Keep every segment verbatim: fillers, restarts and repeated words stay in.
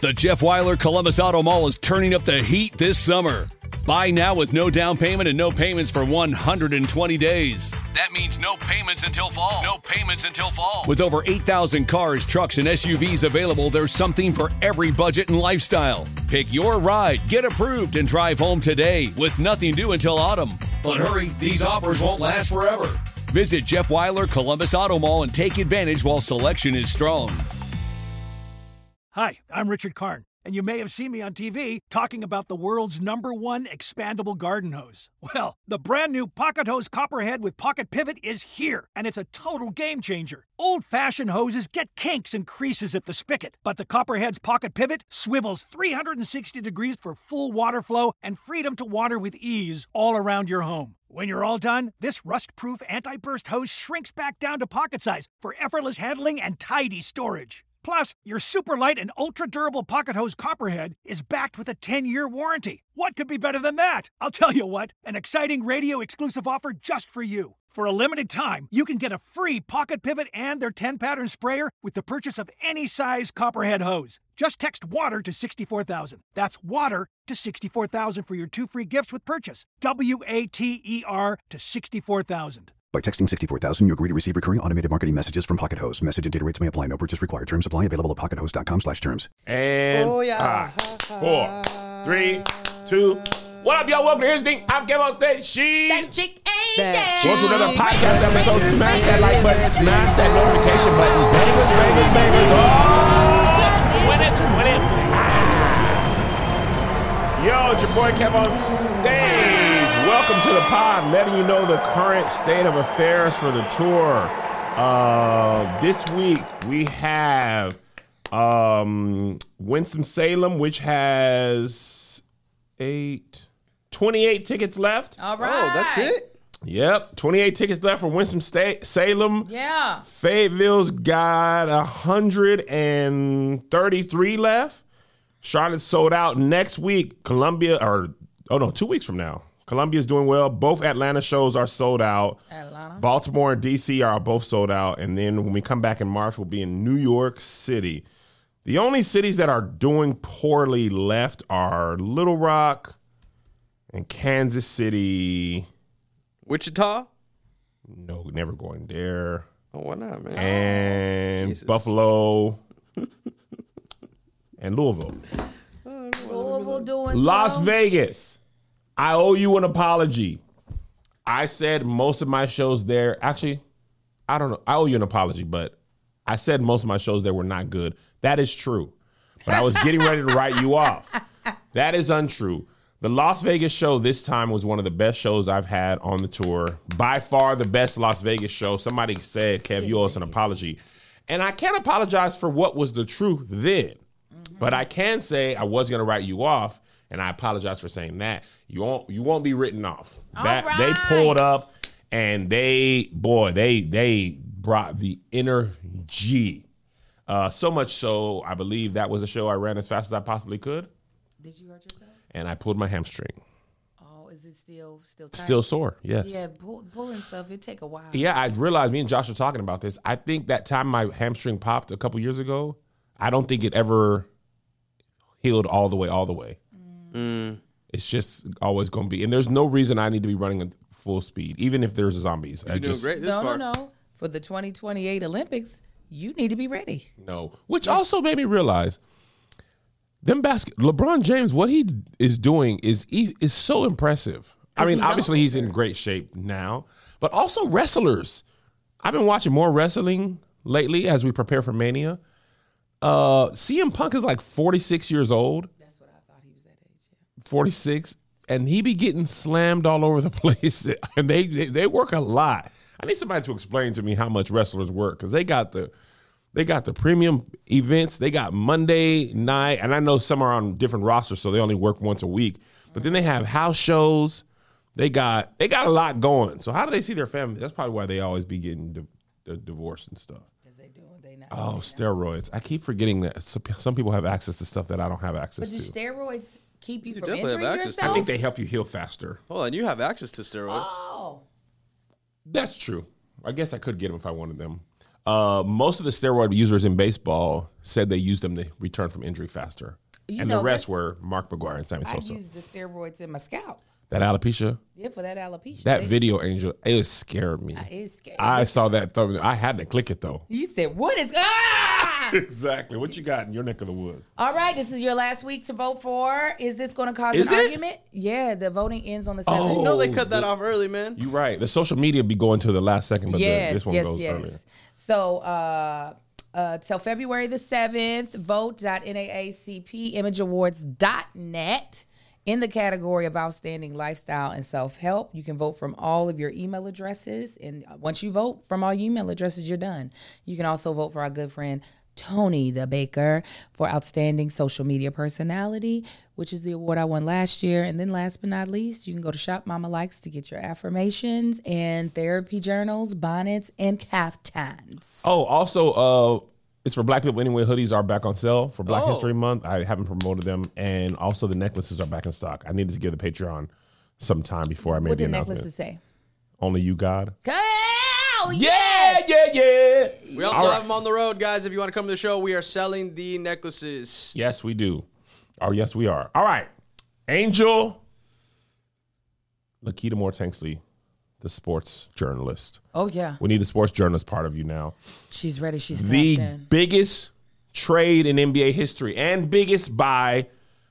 The Jeff Weiler Columbus Auto Mall is turning up the heat this summer. Buy now with no down payment and no payments for one hundred twenty days. That means no payments until fall. No payments until fall. With over eight thousand cars, trucks, and S U Vs available, there's something for every budget and lifestyle. Pick your ride, get approved, and drive home today with nothing due until autumn. But hurry, these offers won't last forever. Visit Jeff Weiler Columbus Auto Mall and take advantage while selection is strong. Hi, I'm Richard Karn, and you may have seen me on T V talking about the world's number one expandable garden hose. Well, the brand new Pocket Hose Copperhead with Pocket Pivot is here, and it's a total game changer. Old-fashioned hoses get kinks and creases at the spigot, but the Copperhead's Pocket Pivot swivels three hundred sixty degrees for full water flow and freedom to water with ease all around your home. When you're all done, this rust-proof anti-burst hose shrinks back down to pocket size for effortless handling and tidy storage. Plus, your super light and ultra-durable Pocket Hose Copperhead is backed with a ten-year warranty. What could be better than that? I'll tell you what, an exciting radio-exclusive offer just for you. For a limited time, you can get a free Pocket Pivot and their ten-pattern sprayer with the purchase of any size Copperhead hose. Just text WATER to sixty-four thousand. That's WATER to sixty-four thousand for your two free gifts with purchase. W A T E R to sixty-four thousand. By texting sixty-four thousand, you agree to receive recurring automated marketing messages from Pocket Hose. Message and data rates may apply. No purchase required. Terms apply. Available at pocket hose dot com slash terms. And Oh, yeah. five, four, three, two. What up, y'all? Welcome to Here's the Thing. I'm Kevin on stage. She. That chick ain't That Jay. Welcome to another podcast episode. Smash that like button. Smash that notification button. Bangers, bangers, bangers. Oh! Win it, win it. Yo, it's your boy Kev on stage. Welcome to the pod, letting you know the current state of affairs for the tour. Uh, this week we have um, Winston-Salem, which has eight, twenty-eight tickets left. All right. Oh, that's it? Yep, twenty-eight tickets left for Winston-Salem. Yeah. Fayetteville's got one hundred thirty-three left. Charlotte's sold out next week. Columbia, or, oh no, two weeks from now. Columbia's doing well. Both Atlanta shows are sold out. Atlanta. Baltimore and D C are both sold out. And then when we come back in March, we'll be in New York City. The only cities that are doing poorly left are Little Rock and Kansas City. Wichita? No, never going there. Oh, why not, man? And Jesus. Buffalo and Louisville. Louisville doing Las some. Vegas. I owe you an apology. I said most of my shows there, actually, I don't know. I owe you an apology, but I said most of my shows there were not good. That is true. But I was getting ready to write you off. That is untrue. The Las Vegas show this time was one of the best shows I've had on the tour. By far the best Las Vegas show. Somebody said, Kev, you owe us an apology. And I can't apologize for what was the truth then. Mm-hmm. But I can say I was going to write you off. And I apologize for saying that. You won't you won't be written off. All That right. they pulled up and they boy, they they brought the energy. Uh, so much so I believe that was a show I ran as fast as I possibly could. Did you hurt yourself? And I pulled my hamstring. Oh, is it still still tight? Still sore, yes. Yeah, pull, pulling stuff, it take a while. Yeah, I realized me and Josh were talking about this. I think that time my hamstring popped a couple years ago, I don't think it ever healed all the way, all the way. Mm. It's just always going to be. And there's no reason I need to be running at full speed, even if there's zombies. I You're doing just, great this No, far. no, no. For the twenty twenty-eight Olympics, you need to be ready. No. Which also made me realize them basket LeBron James, what he is doing is is so impressive. I mean, he's obviously older. he's in great shape now, but also wrestlers. I've been watching more wrestling lately as we prepare for Mania. Uh, C M Punk is like forty-six years old. That's what I thought he was that age. Yeah. forty-six, and he be getting slammed all over the place. And they, they they work a lot. I need somebody to explain to me how much wrestlers work, because they got the they got the premium events. They got Monday night, and I know some are on different rosters, so they only work once a week. But then they have house shows. They got they got a lot going. So how do they see their family? That's probably why they always be getting di- di- divorced and stuff. Because they doing, they not. Oh, steroids! I keep forgetting that some some people have access to stuff that I don't have access But do to. steroids keep you, You from definitely have injuring access to I yourself? think they help you heal faster. Hold on, you have access to steroids. Oh. That's true. I guess I could get them if I wanted them. Uh, most of the steroid users in baseball said they used them to return from injury faster. You and know, the rest that's- were Mark McGwire and Sammy I Sosa. used the steroids in my scalp. That alopecia, Yeah, for that alopecia. that They- video, Angel, it scared me. It's scary. I saw that. Th- I had to click it, though. You said, what is... Ah! Exactly. What you got in your neck of the woods? All right, this is your last week to vote for. Is this going to cause Is an it? argument? Yeah, the voting ends on the seventh. Oh, No, they cut that off early, man. You're right. The social media be going to the last second, but yes, the, this one yes, goes yes. earlier. So, uh, uh, till February the seventh, vote dot N double A C P image awards dot net in the category of outstanding lifestyle and self-help. You can vote from all of your email addresses. And once you vote from all your email addresses, you're done. You can also vote for our good friend Tony the Baker for outstanding social media personality, which is the award I won last year. And then last but not least, you can go to Shop Mama Likes to get your affirmations and therapy journals, bonnets, and caftans. Oh, also, uh, it's for Black people anyway. Hoodies are back on sale for Black Oh. History Month. I haven't promoted them, and also the necklaces are back in stock. I needed to give the Patreon some time before I made What the did announcement. necklaces say? Only you, God. Oh, Yeah, yes! yeah, yeah. We also All right. have them on the road, guys. If you want to come to the show, we are selling the necklaces. Yes, we do. Oh, yes, we are. All right, Angel, Lakita Moore Tanksley, the sports journalist. Oh, yeah. We need the sports journalist part of you now. She's ready. She's tapped The in. biggest trade in N B A history, and biggest by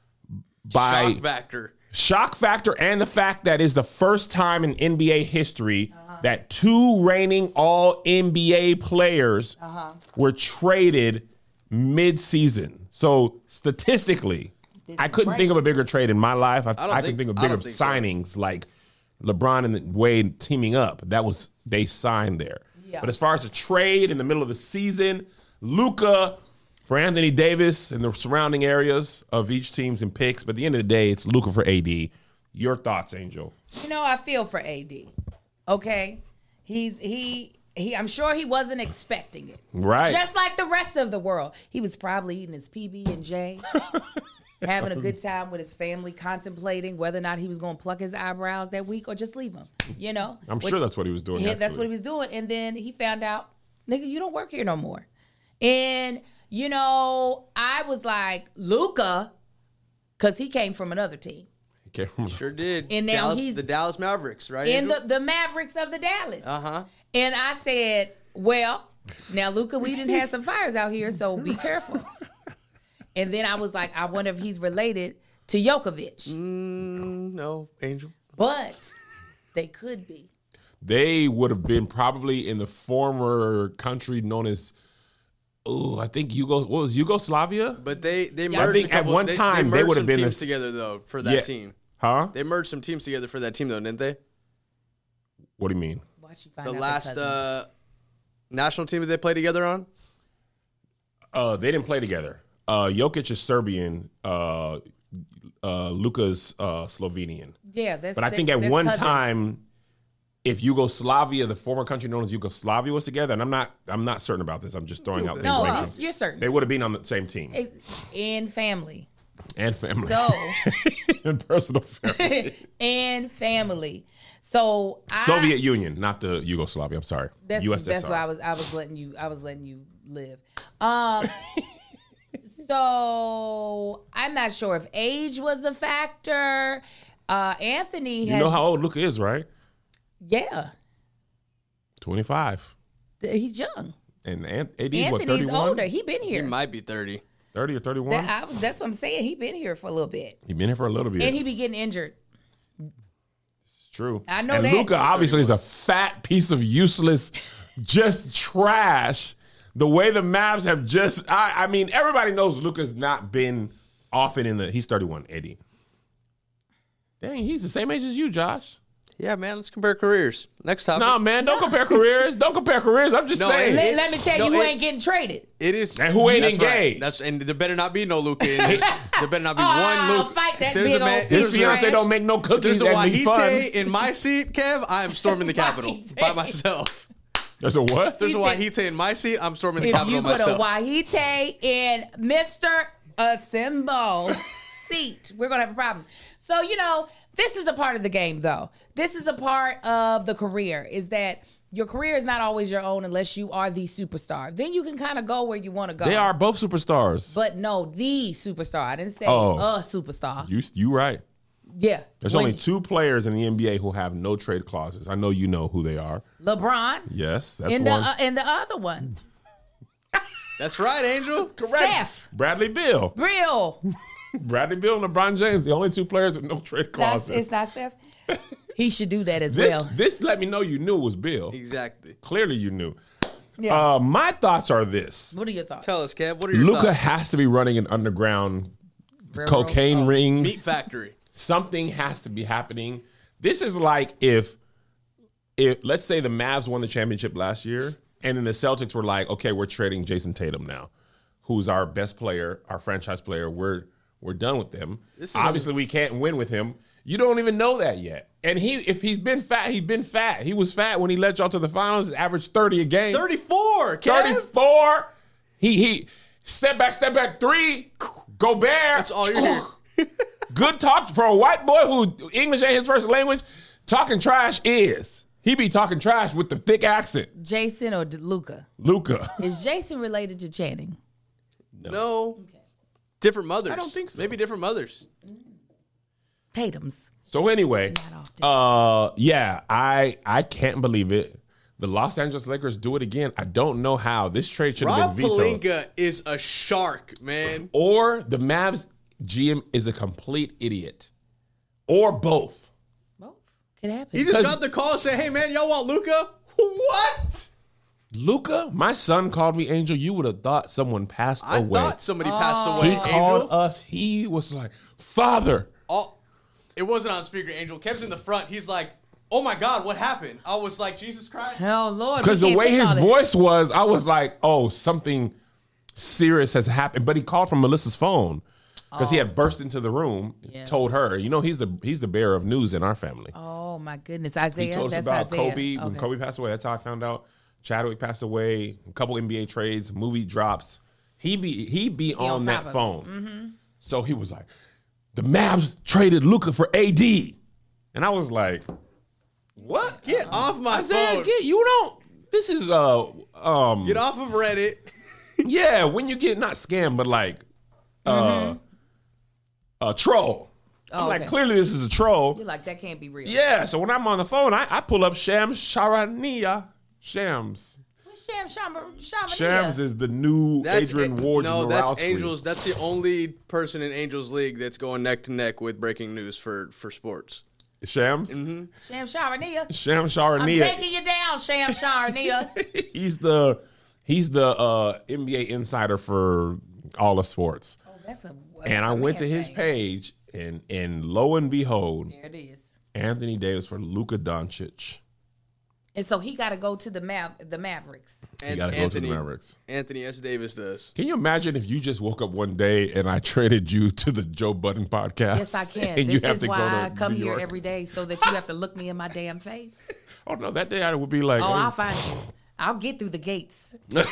by Shock factor. shock factor, and the fact that is the first time in N B A history Uh-huh. that two reigning all N B A players Uh-huh. were traded mid-season. So statistically, This I is couldn't great. think of a bigger trade in my life. I, I don't I can think- think of I bigger don't think so. signings like LeBron and Wade teaming up. That was they signed there. Yeah. But as far as a trade in the middle of the season, Luka for Anthony Davis and the surrounding areas of each team's in picks. But at the end of the day, it's Luka for A D. Your thoughts, Angel? You know, I feel for A D. Okay, he's he he. I'm sure he wasn't expecting it. Right. Just like the rest of the world, he was probably eating his P B and J, having a good time with his family, contemplating whether or not he was going to pluck his eyebrows that week or just leave him. You know, I'm sure that's what he was doing, Yeah, that's actually. what he was doing. And then he found out, nigga, you don't work here no more. And you know, I was like, Luka, because he came from another team. Okay. Sure did. And now Dallas, he's- the Dallas Mavericks, right? In Angel? the, the Mavericks of the Dallas. Uh-huh. And I said, well, now, Luka, we didn't have some fires out here, so be careful. And then I was like, I wonder if he's related to Djokovic. Mm, no, Angel. But they could be. They would have been probably in the former country known as, oh, I think Yugo. What was Yugoslavia? But they they I merged. think a couple, at one they, time they merged would have some been teams a- together though for that Yeah. team. Huh? They merged some teams together for that team though, didn't they? What do you mean? Watch you find The out last cousins. uh, national team that they played together on. Uh, they didn't play together. Uh, Jokic is Serbian. Uh, uh, Luka's uh, Slovenian. yeah, that's. But I think at that's one cousins. time, if Yugoslavia, the former country known as Yugoslavia, was together, and I'm not, I'm not certain about this. I'm just throwing out the No, information. you're certain. They would have been on the same team In family. and family So, and personal family. and family. So I, Soviet Union, not the Yugoslavia. I'm sorry, That's U S S R. that's why I was I was letting you I was letting you live. Um so I'm not sure if age was a factor. Uh Anthony You has know how old Luka is, right? yeah, twenty-five. th- he's young. And Ant- A D is what, Anthony's thirty-one? older. He been He here. might be thirty. thirty or thirty-one? That- I was- that's what I'm saying. He been here for a little bit. He's been here for a little bit. And he be getting injured. It's true. I know and that. Luka obviously is a fat piece of useless, just trash. The way the Mavs have just, I, I mean, everybody knows Luka's not been often in the, he's thirty-one, Eddie. Dang, he's the same age as you, Josh. Yeah, man. Let's compare careers. Next topic. Nah, man, don't compare careers. Don't compare careers. I'm just No, saying. it- Let, it- let me tell no, you, who it- ain't getting traded. It is. And who ain't that's engaged. Right. That's and there better not be no Luka in this. There better not be Oh, one I'll Luka. fight that There's big a man. old His There's a, trash. fiance don't make no cookies. there's a That'd be fun. Wahite in my seat, Kev. I am storming the Capitol by myself. There's a what? There's a He said- Wahite in my seat. I'm storming the If Capitol you put myself. a Wahite in Mister Assemble seat, we're gonna have a problem. So, you know, this is a part of the game, though. This is a part of the career, is that your career is not always your own unless you are the superstar. Then you can kind of go where you want to go. They are both superstars. But no, the superstar. I didn't say Oh. a superstar. You you right. Yeah. There's When only two players in the N B A who have no trade clauses. I know you know who they are. LeBron Yes, that's and the, one. uh, and the other one. That's right, Angel. Correct. Steph. Bradley Beal. Real. Bradley Beal and LeBron James, the only two players with no trade That's, clauses. it's not Steph. He should do that as this well. this let me know you knew it was Bill. Exactly. Clearly you knew. Yeah. Uh, my thoughts are this. What are your thoughts? Tell us, Kev. What are your Luka thoughts? has to be running an underground Railroad? cocaine Oh. ring. Meat Factory. Something has to be happening. This is like if, if let's say the Mavs won the championship last year, and then the Celtics were like, okay, we're trading Jason Tatum now, who's our best player, our franchise player. We're we're done with them. This is Obviously, we can't win with him. You don't even know that yet. And he, if he's been fat, he's been fat. He was fat when he led y'all to the finals. Averaged thirty a game. thirty-four, Kev. thirty-four. He he step back, step back three. Go Bear. That's all you're hearing. Good talk for a white boy who English ain't his first language. Talking trash is. He be talking trash with the thick accent. Jason or Luca? Luca. Is Jason related to Channing? No. Different mothers. I don't think so. Maybe different mothers. Tatum's. So anyway, Not uh, yeah, I I can't believe it. The Los Angeles Lakers do it again. I don't know how. This trade should have Rob been vetoed. Pelinka is a shark, man. Or the Mavs G M is a complete idiot. Or both. Both. Could happen. He just Because- got the call and said, hey, man, y'all want Luka? What? Luca, my son called me Angel. You would have thought someone passed I away. thought somebody passed away. he Angel. called us. He was like, Father. All, it wasn't on speaker, Angel. Kev's in the front. He's like, oh, my God, what happened? I was like, Jesus Christ. Oh, Lord. Because we the can't way take his all that. voice was, I was like, oh, something serious has happened. But he called from Melissa's phone because he had burst into the room, Yeah. told her. You know, he's the he's the bearer of news in our family. Oh, my goodness. Isaiah. he told us That's about Isaiah. Kobe. When Okay. Kobe passed away, that's how I found out. Chadwick passed away. A couple N B A trades, movie drops. He be he be on, on that top of it. phone. Mm-hmm. So he was like, the Mavs traded Luka for A D, and I was like, what? Get off my I said, phone. get you don't. This is uh um Get off of Reddit. yeah, when you get not scammed, but like uh a troll. I'm Oh, like, okay. clearly this is a troll. You're like, that can't be real. Yeah, so when I'm on the phone, I, I pull up Shams Charania. Shams. Who's Sham Shama, Shama Shams is the new Adrian it- Ward. No, that's Angels. That's the only person in Angels League that's going neck to neck with breaking news for, for sports. Shams. Sham Sharania. Shams I'm Charania. taking you down, Sham Sharania. he's the he's the uh, N B A insider for all of sports. Oh, that's a. That's And I a went to man's his name. page, and and lo and behold, There it is. Anthony Davis for Luka Doncic. And so he got to go to the Mav- the Mavericks. You And got to go to Anthony, the Mavericks. Anthony S. Davis does. Can you imagine if you just woke up one day and I traded you to the Joe Budden podcast? Yes, I can. And This you have is to why go to I come New here York. every day so that you have to look me in my damn face. Oh no, that day I would be like, Oh, hey, I'll find you. I'll get through the gates. It'll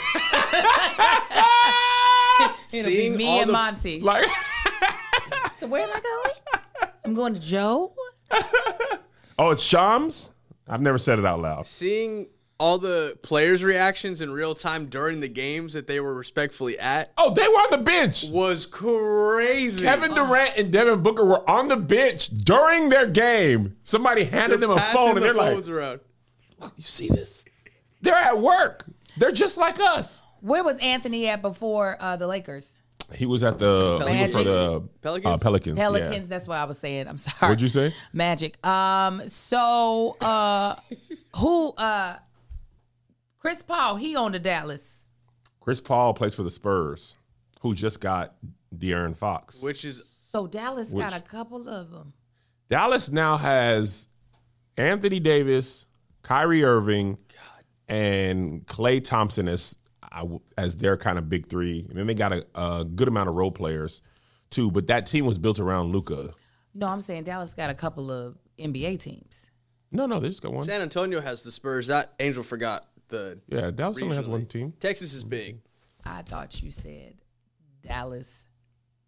Seeing be me all and the- Monty. like So where am I going? I'm going to Joe. oh, it's Shams. I've never said it out loud. Seeing all the players' reactions in real time during the games that they were respectfully at Oh, they were on the bench. was crazy. Kevin Durant and Devin Booker were on the bench during their game. Somebody handed them a Passing phone, and the they're like, phones around. "You see this? They're at work. They're just like us." Where was Anthony at before uh, the Lakers? He was at the he was for the Pelicans? Uh, Pelicans. yeah. Pelicans. That's what I was saying. I'm sorry. What'd you say? Magic. Um. So, uh, who? Uh, Chris Paul. He on the Dallas. Chris Paul plays for the Spurs, who just got De'Aaron Fox. Which is So Dallas got Which- a couple of them. Dallas now has Anthony Davis, Kyrie Irving, and Klay Thompson as as their kind of big three, and then they got a, a good amount of role players too. But that team was built around Luka. No, I'm saying Dallas got a couple of N B A teams. No, no, they just got one. San Antonio has the Spurs. That Angel forgot the. Yeah, Dallas only has regionally. one team. Texas is big. I thought you said Dallas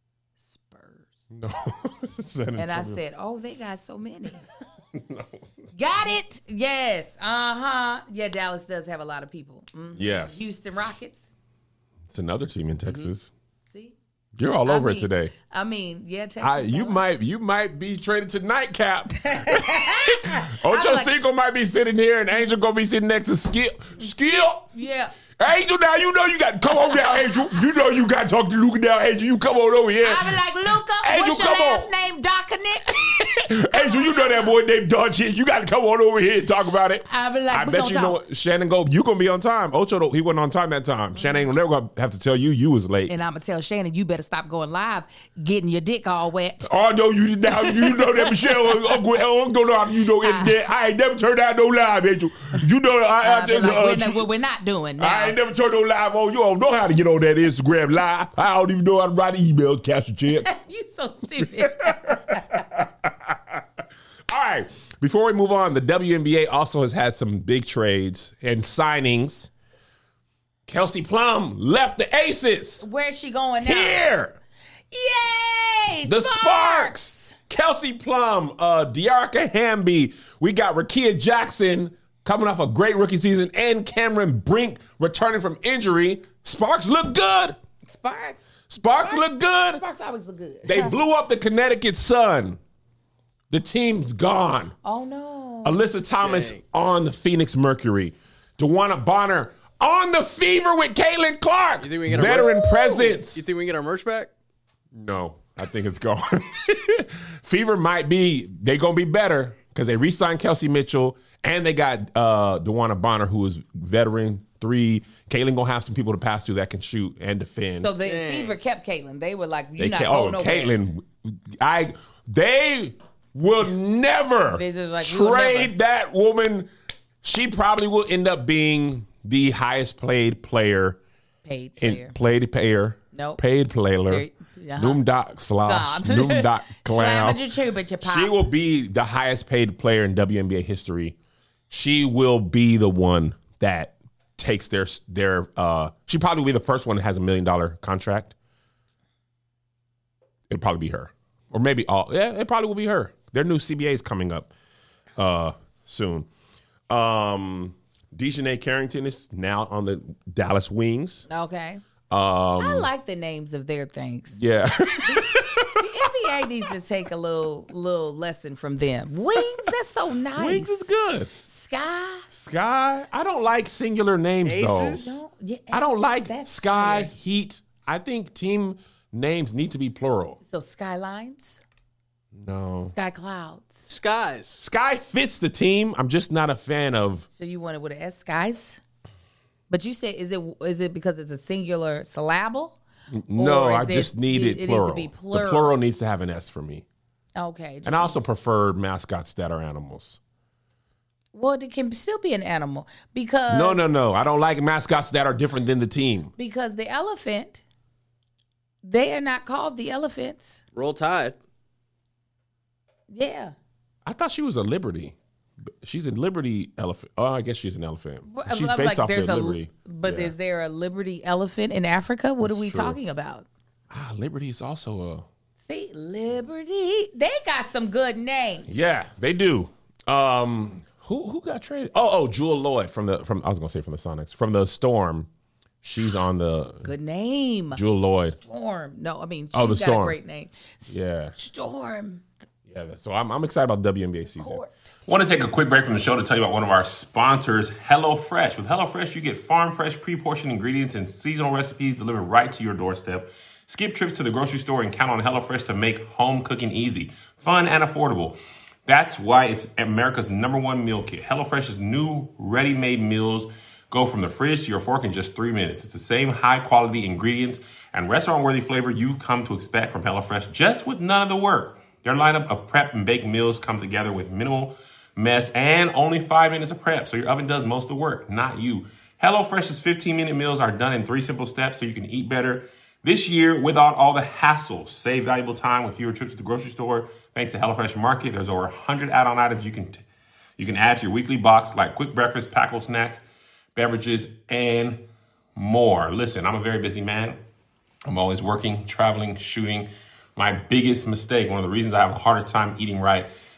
Spurs. No, San And I Antonio. said, oh, they got so many. no. Got it. Yes. Uh-huh. Yeah, Dallas does have a lot of people. Mm-hmm. Yes. Houston Rockets. It's another team in Texas. Mm-hmm. See? You're all over I mean, it today. I mean, yeah, Texas. I, you though. might you might be traded to Nightcap. Ocho like- Cinco might be sitting here, and Angel gonna be sitting next to Skip. Skip. Yeah. Angel, now you know you got to come on down, Angel. You know you got to talk to Luca now, Angel. You come on over here. I be like, Luca, Angel, what's your come last on. name, Doconick? Angel, you know that boy named Don Shit. You got to come on over here and talk about it. I be like, I we bet gonna you know talk. what, Shannon go, you going to be on time. Ocho, though, he wasn't on time that time. Shannon ain't never going to have to tell you you was late. And I'm going to tell Shannon, you better stop going live, getting your dick all wet. Oh, no, you now you know that Michelle, Uncle, Uncle, know how you know internet. I ain't never turned out no live, Angel. You know, I, I, I be like, uh, we're, tr- not, what we're not doing now. I ain't never turned no live on. You don't know how to get on that Instagram live. I don't even know how to write emails, cash a check. You so stupid. All right. Before we move on, the W N B A also has had some big trades and signings. Kelsey Plum left the Aces. Where's she going now? Here. Yay! The Sparks. Kelsey Plum, uh, De'Arca Hamby. We got Rakia Jackson coming off a great rookie season, and Cameron Brink returning from injury. Sparks look good. Sparks. Sparks, look good. Sparks always look good. They blew up the Connecticut Sun. The team's gone. Oh, no. Alyssa Thomas Dang. on the Phoenix Mercury. DeWanna Bonner on the Fever with Caitlin Clark. You think we can get Veteran our merch? presence. You think we can get our merch back? No, I think it's gone. Fever might be, they going to be better because they re-signed Kelsey Mitchell and they got uh, DeWanna Bonner, who is veteran three. Caitlin going to have some people to pass to that can shoot and defend. So the Dang. Fever kept Caitlin. They were like, they you're not ca- going oh, nowhere. Caitlin, I, they will never They just like, we will trade never. that woman. She probably will end up being the highest played player Paid in player. played player. Nope. Paid player. Very- uh-huh. Noom dot slash. Stop. Noom dot clown. Slamma your chuba, your pop. She will be the highest paid player in W N B A history. She will be the one that takes their their. Uh, she probably will be the first one that has a million dollar contract. It'll probably be her, or maybe all. Yeah, it probably will be her. Their new C B A is coming up uh, soon. Um, Dejanay Carrington is now on the Dallas Wings. Okay. Um, I like the names of their things. yeah. The N B A needs to take a little little lesson from them. Wings, that's so nice. Wings is good. Sky. Sky. I don't like singular names Aces? though. No, yeah, I don't like that's Sky, weird. Heat. I think team names need to be plural. So skylines, No. sky clouds. Skies. Sky fits the team. I'm just not a fan of. So you want it with an S, skies? But you said, is it is it because it's a singular syllable? No, Or I is just it- need it- it, it needs plural. to be The plural. plural needs to have an S for me. Okay. just- And I also prefer mascots that are animals. well, it can still be an animal because No, no, no. I don't like mascots that are different than the team. because the elephant, they are not called the elephants. Roll Tide. Yeah. I thought she was a Liberty. She's a Liberty elephant. Oh, I guess she's an elephant. Well, She's I'm based like, off there's the a, Liberty. But Yeah. is there a Liberty elephant in Africa? What are we true. talking about? Ah, Liberty is also a. See, Liberty. They got some good names. Yeah, they do. Um, who who got traded? Oh, oh, Jewel Lloyd from the from I was gonna say from the Sonics from the Storm. She's on the Good name. Jewel Lloyd. Storm. No, I mean, she's Oh, the got Storm. a great name. Yeah, Storm. yeah. So I'm I'm excited about W N B A season. Court. I want to take a quick break from the show to tell you about one of our sponsors, HelloFresh. With HelloFresh, you get farm fresh, pre-portioned ingredients and seasonal recipes delivered right to your doorstep. Skip trips to the grocery store and count on HelloFresh to make home cooking easy, fun, and affordable. That's why it's America's number one meal kit. HelloFresh's new ready-made meals go from the fridge to your fork in just three minutes. It's the same high-quality ingredients and restaurant-worthy flavor you've come to expect from HelloFresh, just with none of the work. Their lineup of prep and bake meals come together with minimal mess and only five minutes of prep, so your oven does most of the work, not you. HelloFresh's fifteen-minute meals are done in three simple steps so you can eat better this year without all the hassle. Save valuable time with fewer trips to the grocery store. Thanks to HelloFresh Market, there's over one hundred add-on items you can t- you can add to your weekly box, like quick breakfast, packable snacks, beverages, and more. Listen, I'm a very busy man. I'm always working, traveling, shooting. My biggest mistake, one of the reasons I have a harder time eating right,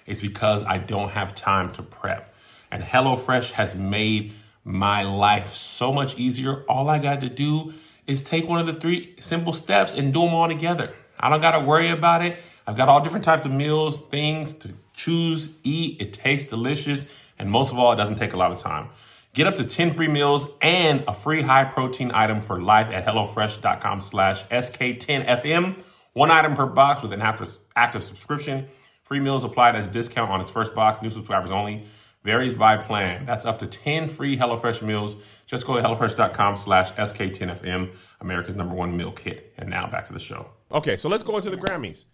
is because I don't have time to prep. And HelloFresh has made my life so much easier. All I got to do is take one of the three simple steps and do them all together. I don't got to worry about it. I've got all different types of meals, things to choose, eat. It tastes delicious. And most of all, it doesn't take a lot of time. Get up to ten free meals and a free high protein item for life at HelloFresh.com slash SK10FM. One item per box with an active, active subscription. Free meals applied as discount on its first box. New subscribers only. Varies by plan. That's up to ten free HelloFresh meals. Just go to HelloFresh.com slash SK10FM, America's number one meal kit. And now back to the show. Okay, so let's go into the Grammys.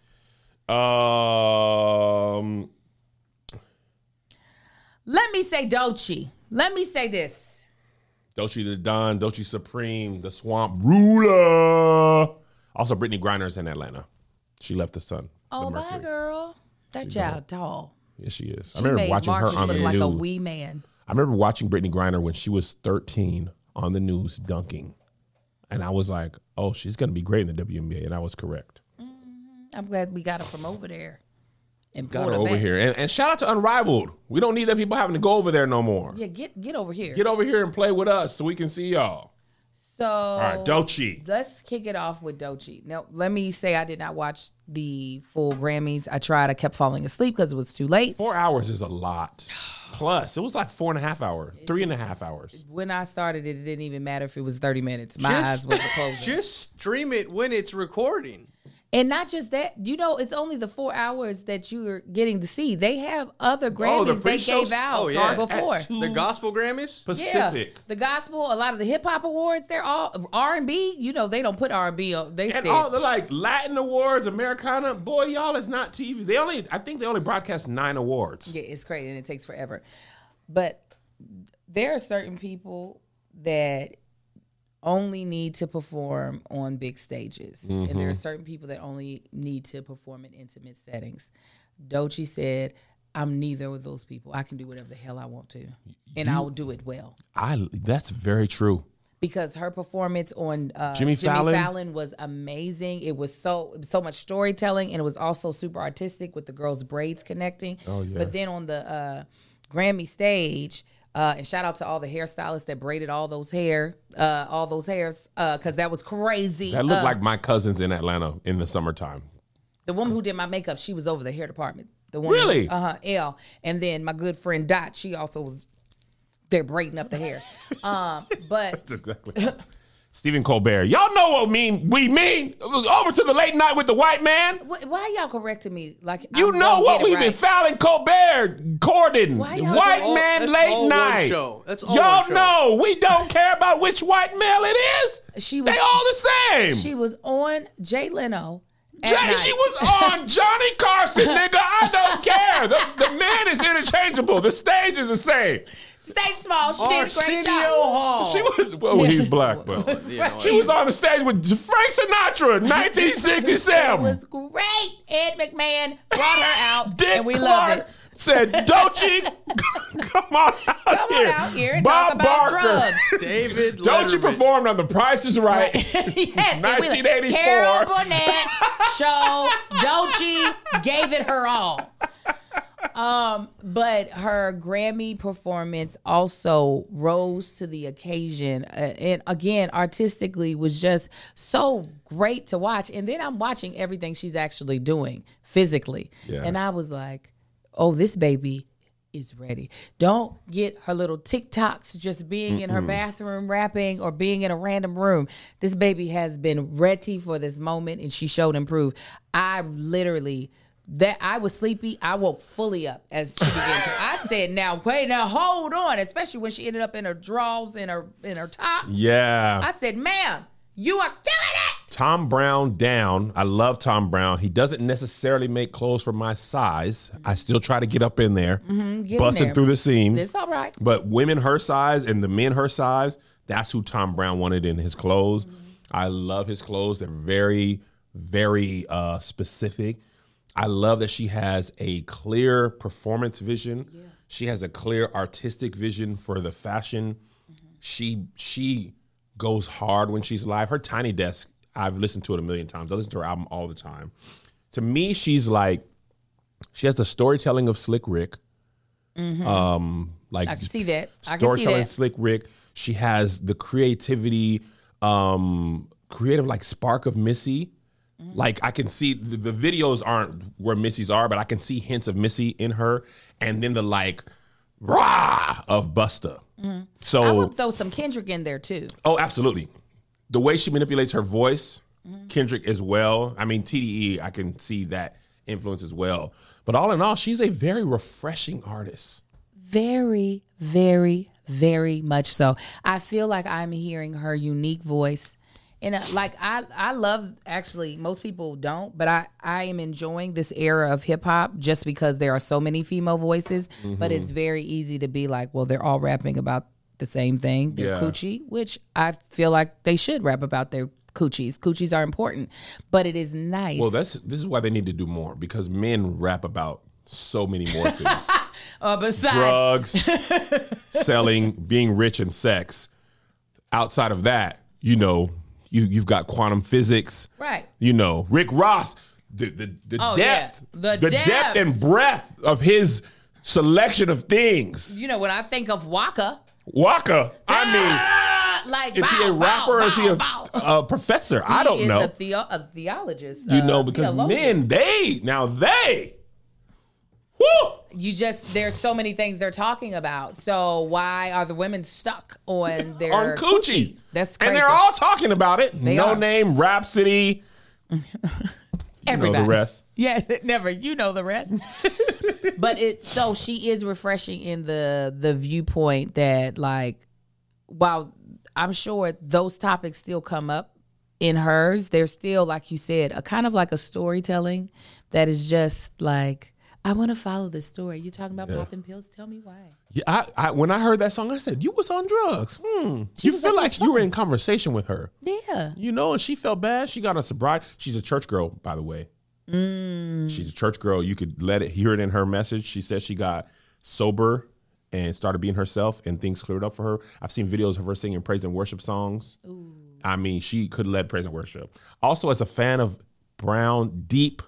Um, Let me say Doechii. Let me say this. Doechii the Don, Doechii Supreme, the Swamp Ruler. Also, Brittany Griner's in Atlanta. She left the Sun. Oh, the bye, Mercury. girl. That She's child tall. Yes, she is. She I remember made watching Marcus her on the look like news. a wee man. I remember watching Brittany Griner when she was thirteen on the news dunking. And I was like, oh, she's going to be great in the W N B A. And I was correct. I'm glad we got her from over there. And Got pulled her over back. here. And, and shout out to Unrivaled. We don't need them people having to go over there no more. Yeah, get get over here. Get over here and play with us so we can see y'all. So, All right, Doechii. Let's kick it off with Doechii. Now, let me say I did not watch the full Grammys. I tried. I kept falling asleep because it was too late. Four hours is a lot. Plus, it was like four and a half hours, three and a half hours. When I started it, it didn't even matter if it was thirty minutes. My Just- eyes wasn't closing. Just stream it when it's recording. And not just that, you know, it's only the four hours that you're getting to see. They have other Grammys Oh, the they pre-shows? gave out Oh, yeah. before. At two The gospel Grammys? Pacific. Yeah, the gospel, a lot of the hip hop awards, they're all R and B. You know, they don't put R and B. They And said all the like Latin awards, Americana, boy, y'all is not T V. They only, I think they only broadcast nine awards. yeah, it's crazy and it takes forever. But there are certain people that only need to perform on big stages. And there are certain people that only need to perform in intimate settings. Doechii said, I'm neither of those people. I can do whatever the hell I want to. And I will do it well. I. That's very true. Because her performance on uh, Jimmy Fallon? Fallon was amazing. It was so so much storytelling, and it was also super artistic with the girls' braids connecting. Oh, yes. But then on the uh, Grammy stage, uh, and shout out to all the hairstylists that braided all those hair, uh, all those hairs, because that was crazy. That looked Uh, like my cousins in Atlanta in the summertime. the woman who did my makeup. She was over the hair department. The one, Really? Uh huh. L. And then my good friend Dot. She also was there braiding up the hair. Um, but That's exactly. Stephen Colbert. Y'all know what mean we mean. Over to the late night with the white man. wh- why y'all correcting me? Like You I'm know gonna what get it we've been right. Fallon, Colbert, Corden, Why y'all- white That's all- man that's late all one night. show. That's all Y'all one show. know we don't care about which white male it is. She was- they all the same. She was on Jay Leno. at Jay, night. she was on Johnny Carson, nigga. I don't care. The, the man is interchangeable. The stage is the same. Stage small. She did a great Arsenio job. Hall. She was well, he's black, but You know, she was on the stage with Frank Sinatra, nineteen It sixty-seven. was great. Ed McMahon brought her out, Dick and we Clark loved it. said, Doechii, come on out Come here. on out here and Bob talk about Barker. drugs. David Doechii Letterman. performed on The Price is Right. yes, and we- nineteen eighty-four. Carol Burnett's show. Doechii gave it her all. Um, but her Grammy performance also rose to the occasion, uh, and again, artistically was just so great to watch. And then I'm watching everything she's actually doing physically, Yeah. and I was like, "Oh, this baby is ready." Don't get her little TikToks just being in her bathroom rapping or being in a random room. This baby has been ready for this moment, and she showed and proved. I literally. That I was sleepy, I woke fully up as she began to. I said, "Now wait, now hold on," especially when she ended up in her drawers and her in her top. Yeah. I said, "Ma'am, you are killing it." Tom Brown down. I love Tom Brown. He doesn't necessarily make clothes for my size. I still try to get up in there, get in busting there. through the seams. It's all right. But women her size and the men her size, that's who Tom Brown wanted in his clothes. I love his clothes. They're very, very uh, specific. I love that she has a clear performance vision. Yeah. She has a clear artistic vision for the fashion. Mm-hmm. She she goes hard when she's live. Her Tiny Desk, I've listened to it a million times. I listen to her album all the time. To me, she's like She has the storytelling of Slick Rick. Mm-hmm. Um, like I can see that. I can see storytelling that. Slick Rick. She has the creativity, um, creative like spark of Missy. Mm-hmm. Like I can see the, the videos aren't where Missy's are, but I can see hints of Missy in her, and then the like rah of Busta. Mm-hmm. So I would throw some Kendrick in there too. Oh, absolutely. The way she manipulates her voice, mm-hmm. Kendrick as well. I mean, T D E, I can see that influence as well. But all in all, she's a very refreshing artist. Very, very, very much so. I feel like I'm hearing her unique voice. And uh, like I, I love, actually, most people don't, but I, I am enjoying this era of hip hop just because there are so many female voices. Mm-hmm. But it's very easy to be like, well, they're all rapping about the same thing, their yeah. coochie, which I feel like they should rap about their coochies. Coochies are important, but it is nice. Well, that's this is why they need to do more, because men rap about so many more things. uh, besides drugs, selling, being rich, and sex. Outside of that, you know, you you've got quantum physics, right? You know, Rick Ross, the the, the oh, depth, yeah. the, the depth. depth and breadth of his selection of things. You know, when I think of Waka, Waka, I mean. Ah! Like, is bow, he a rapper bow, or is he a, bow, a professor? He I don't is know. A, theo- a theologist, you uh, know, because theologian. men, they now they, whoo. You just there's so many things they're talking about. So why are the women stuck on their on coochies? Coochie? That's crazy. And they're all talking about it. They no are. Name, Rhapsody. Everybody. You know the rest. Yeah, never. You know the rest. But it so she is refreshing in the the viewpoint that, like, while I'm sure those topics still come up in hers, there's still, like you said, a kind of like a storytelling that is just like, I want to follow this story. You're talking about yeah. popping pills? Tell me why. Yeah, I, I when I heard that song, I said, you was on drugs. Hmm. You feel like you were in conversation with her. Yeah. You know, and she felt bad. She got on sobriety. She's a church girl, by the way. Mm. She's a church girl. You could let it hear it in her message. She said she got sober and started being herself, and things cleared up for her. I've seen videos of her singing praise and worship songs. Ooh. I mean, she could lead praise and worship. Also, as a fan of brown, deep,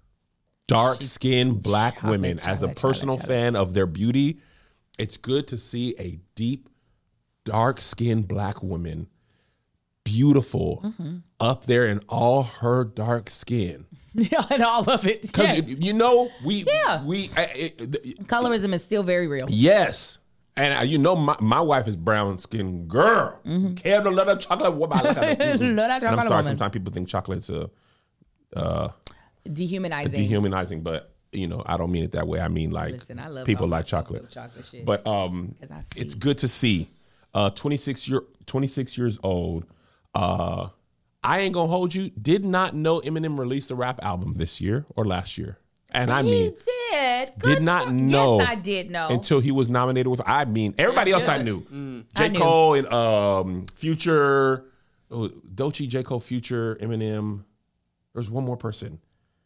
dark-skinned black chocolate, women, chocolate, as a personal chocolate, fan chocolate. of their beauty, it's good to see a deep, dark-skinned black woman, beautiful, mm-hmm. up there in all her dark skin. Yeah, and all of it. Because yes. you know, we yeah. we uh, it, it, colorism is still very real. Yes, and uh, you know, my, my wife is brown skinned girl. Mm-hmm. Care to let her chocolate woman. Love that chocolate I'm sorry. Woman. Sometimes people think chocolate's a uh, dehumanizing. Dehumanizing, but you know, I don't mean it that way. I mean like Listen, I love people like chocolate. chocolate shit. But um, it's good to see. Uh, twenty-six year twenty-six years old. Uh. I ain't gonna hold you. Did not know Eminem released a rap album this year or last year, and I mean, he did. Good did not for, know. Yes, I did know until he was nominated with. I mean, everybody else I knew. Mm. J. I knew. Cole and um, Future, oh, Doechii, J. Cole, Future, Eminem. There's one more person.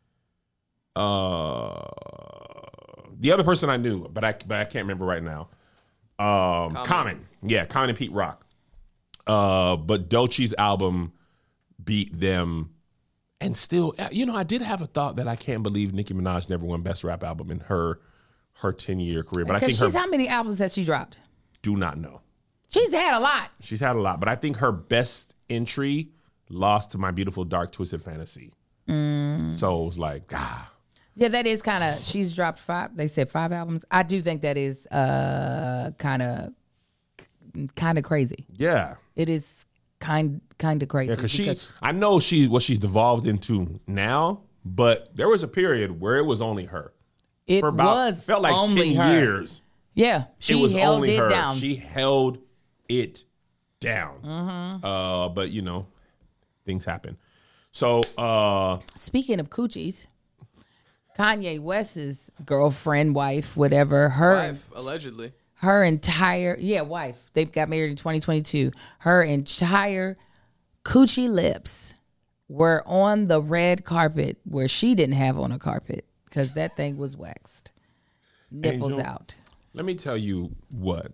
Uh, the other person I knew, but I but I can't remember right now. Um, Common. Common, yeah, Common and Pete Rock. Uh, but Doechii's album beat them, and still, you know, I did have a thought that I can't believe Nicki Minaj never won Best Rap Album in her her ten year career. But I think she's her, how many albums has she dropped? Do not know. She's had a lot. She's had a lot, but I think her best entry lost to My Beautiful Dark Twisted Fantasy. Mm. So it was like, ah. Yeah, that is kind of. She's dropped five. They said five albums. I do think that is uh kind of kind of crazy. Yeah, it is. Kind, kind of crazy. Yeah, because she's. I know she what she's devolved into now, but there was a period where it was only her. It For about, was felt like only ten her. years. Yeah, she it was held only it her. down. She held it down. Mm-hmm. Uh, but you know, things happen. So uh, speaking of coochies, Kanye West's girlfriend, wife, whatever, her wife, allegedly. Her entire, yeah, wife. They got married in twenty twenty-two. Her entire coochie lips were on the red carpet where she didn't have on a carpet because that thing was waxed. Nipples Angel, out. Let me tell you what.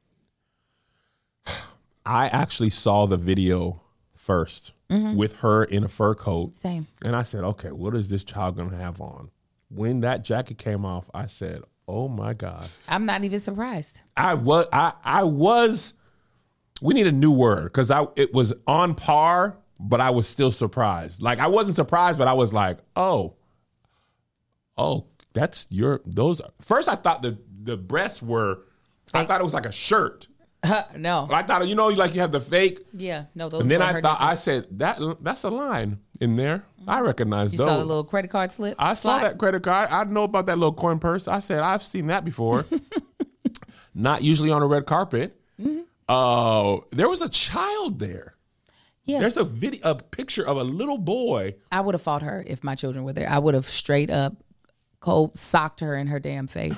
I actually saw the video first mm-hmm. with her in a fur coat. Same. And I said, okay, what is this child going to have on? when that jacket came off, I said, "Oh my God!" I'm not even surprised. I was, I, I was. We need a new word because I it was on par, but I was still surprised. Like I wasn't surprised, but I was like, "Oh, oh, that's your those." First, I thought the the breasts were. I Fake. thought it was like a shirt. Uh, no. I thought, you know, like you have the fake. Yeah, no, those And then were I her thought, I nipples. said, that that's a line in there. I recognize You those. saw the little credit card slip? I saw slide? that credit card. I know about that little coin purse. I said, I've seen that before. Not usually on a red carpet. Mm-hmm. Uh, there was a child there. Yeah. There's a video, a picture of a little boy. I would have fought her if my children were there. I would have straight up cold socked her in her damn face.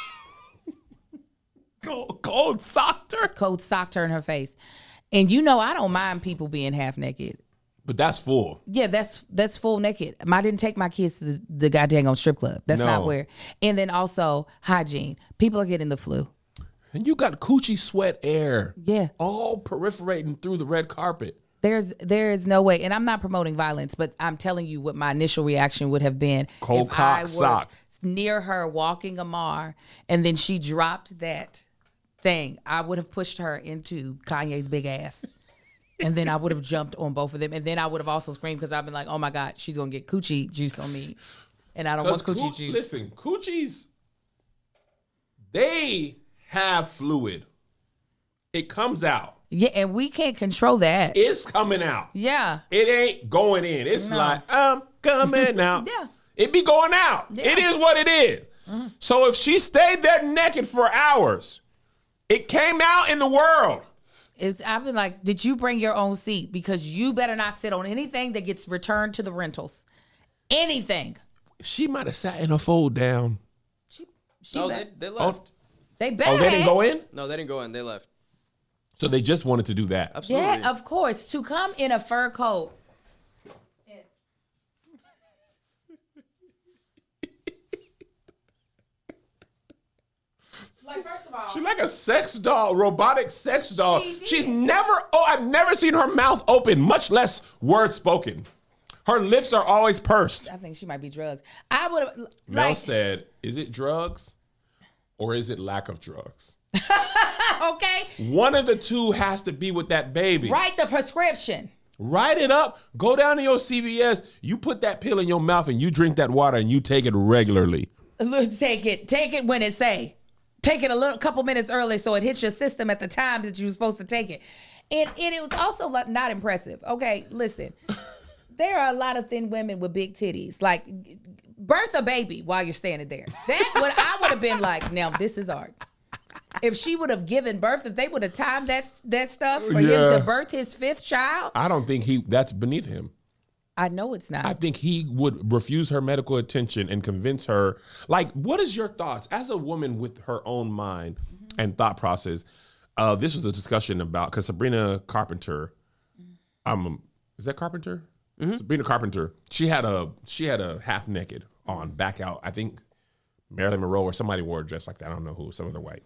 Cold, cold socked her. Cold socked her in her face. And you know I don't mind people being half naked. But that's full. Yeah, that's that's full naked. I didn't take my kids to the, the goddamn on strip club. That's No. not where. And then also hygiene. People are getting the flu. And you got coochie sweat air. Yeah. All proliferating through the red carpet. There's there is no way, and I'm not promoting violence, but I'm telling you what my initial reaction would have been Cold if cock I was sock. near her walking Amar, and then she dropped that thing. I would have pushed her into Kanye's big ass, and then I would have jumped on both of them, and then I would have also screamed because I've been like, "Oh my God, she's gonna get coochie juice on me," and I don't want coochie coo- juice. Listen, coochies, they have fluid. It comes out. Yeah, and we can't control that. It's coming out. Yeah. It ain't going in. It's No. like, I'm coming out. Yeah. It be going out. Yeah. It is what it is. So if she stayed there naked for hours, it came out in the world. It's, I've been like, did you bring your own seat? Because you better not sit on anything that gets returned to the rentals. Anything. She might have sat in a fold down. She, she No, bet- they, they left. they better Oh, they didn't have. go in? No, they didn't go in. They left. So they just wanted to do that. Absolutely. Yeah, of course. To come in a fur coat. Like, first of all, She's like a sex doll, robotic sex doll. She did. She's never, oh, I've never seen her mouth open, much less words spoken. Her lips are always pursed. I think she might be drugs. I would have, Mel like, said, is it drugs or is it lack of drugs? okay, One of the two has to be with that baby. write the prescription. Write it up. Go down to your C V S. You put that pill in your mouth and you drink that water and you take it regularly. Look, Take it. Take it when it say. Take it a little couple minutes early so it hits your system at the time that you were supposed to take it. And, and it was also like not impressive. Okay, listen. There are a lot of thin women with big titties. Like, birth a baby while you're standing there. That would I would have been like, now this is art. If she would have given birth, if they would have timed that that stuff for Yeah. him to birth his fifth child, I don't think he that's beneath him. I know it's not. I think he would refuse her medical attention and convince her. Like, what is your thoughts as a woman with her own mind and thought process? Uh, this was a discussion about because Sabrina Carpenter, um, is that Carpenter? Sabrina Carpenter. She had a she had a half naked on back out. I think Marilyn Monroe or somebody wore a dress like that. I don't know who. Some of the white.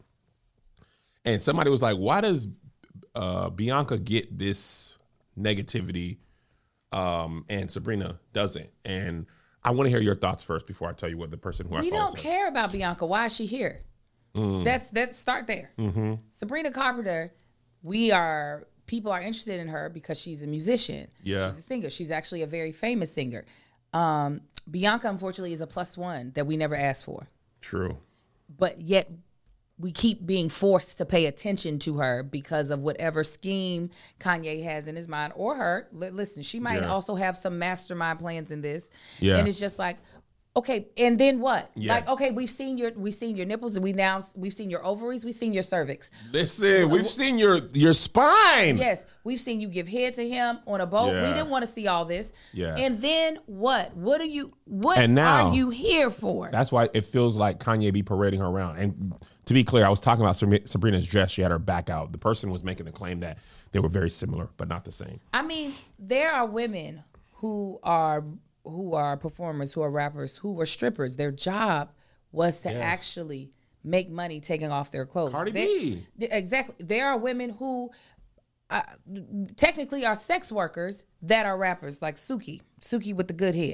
And somebody was like, "Why does uh, Bianca get this negativity?" Um, and Sabrina doesn't. And I want to hear your thoughts first before I tell you what the person who I we follow don't said. care about Bianca. Why is she here? That's that's start there. Sabrina Carpenter, we are people are interested in her because she's a musician. Yeah. She's a singer. She's actually a very famous singer. Um, Bianca, unfortunately, is a plus one that we never asked for. True. But yet we keep being forced to pay attention to her because of whatever scheme Kanye has in his mind or her. L- listen, she might Yeah. also have some mastermind plans in this. Yeah. And it's just like, okay, and then what? Yeah. Like, okay, we've seen your we've seen your nipples and we now we've seen your ovaries, we've seen your cervix. Listen, we've seen your your spine. Yes, we've seen you give head to him on a boat. Yeah. We didn't want to see all this. Yeah. And then what? What are you what And now- are you here for? That's why it feels like Kanye be parading her around. And to be clear, I was talking about Sab- Sabrina's dress. She had her back out. The person was making the claim that they were very similar, but not the same. I mean, there are women who are who are performers, who are rappers, who were strippers. Their job was to actually make money taking off their clothes. Cardi They- B. th- Exactly. There are women who uh, technically are sex workers that are rappers, like Suki. Suki with the good head.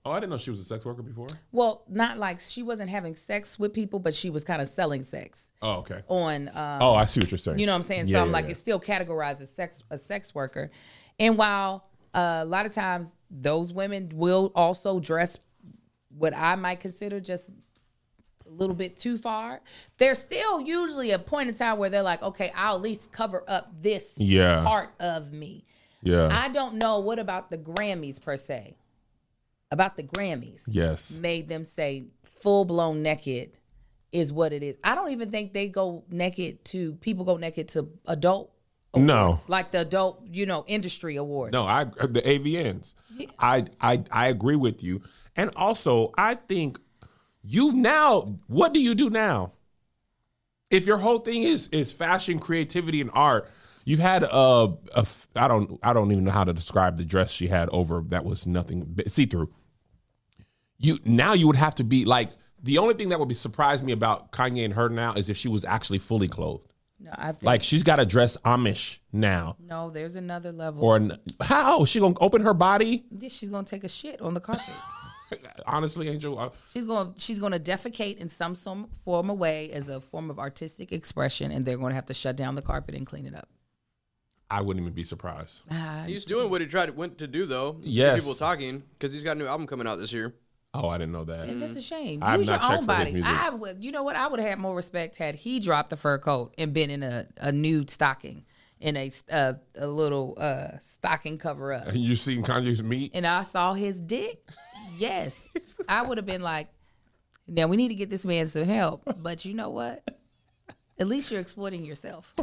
Oh, I didn't know she was a sex worker before. Well, not like she wasn't having sex with people, but she was kind of selling sex. Oh, okay. On. Um, oh, I see what you're saying. You know what I'm saying? Yeah, so I'm yeah, like, yeah. it's still categorized as sex a sex worker. And while uh, a lot of times those women will also dress what I might consider just a little bit too far, there's still usually a point in time where they're like, okay, I'll at least cover up this Yeah. part of me. Yeah. I don't know what about the Grammys per se. About the Grammys. Yes. Made them say full blown naked is what it is. I don't even think they go naked to people go naked to adult awards, No. like the adult, you know, industry awards. No, I the A V Ns. Yeah. I I I agree with you. And also, I think you now, what do you do now? If your whole thing is is fashion, creativity, and art, you've had a, a I don't I don't even know how to describe the dress she had over that was nothing see through. You now you would have to be like the only thing that would be surprise me about Kanye and her now is if she was actually fully clothed. No, I think Like she's got to dress Amish now. no, there's another level. Or n- how she gonna open her body? Yeah, she's gonna take a shit on the carpet. Honestly, Angel, uh, She's going she's going to defecate in some, some form of way as a form of artistic expression, and they're going to have to shut down the carpet and clean it up. I wouldn't even be surprised. Ah, He's doing what he tried to, went to do though. Yes. People talking because he's got a new album coming out this year. Oh, I didn't know that. and that's a shame. I have Use your not checked own for his body. music. I would, you know what? I would have had more respect had he dropped the fur coat and been in a, a nude stocking in a uh, a little uh, stocking cover up. You seen Kanye's meat? And I saw his dick. Yes, I would have been like, now we need to get this man some help. But you know what? At least you're exploiting yourself.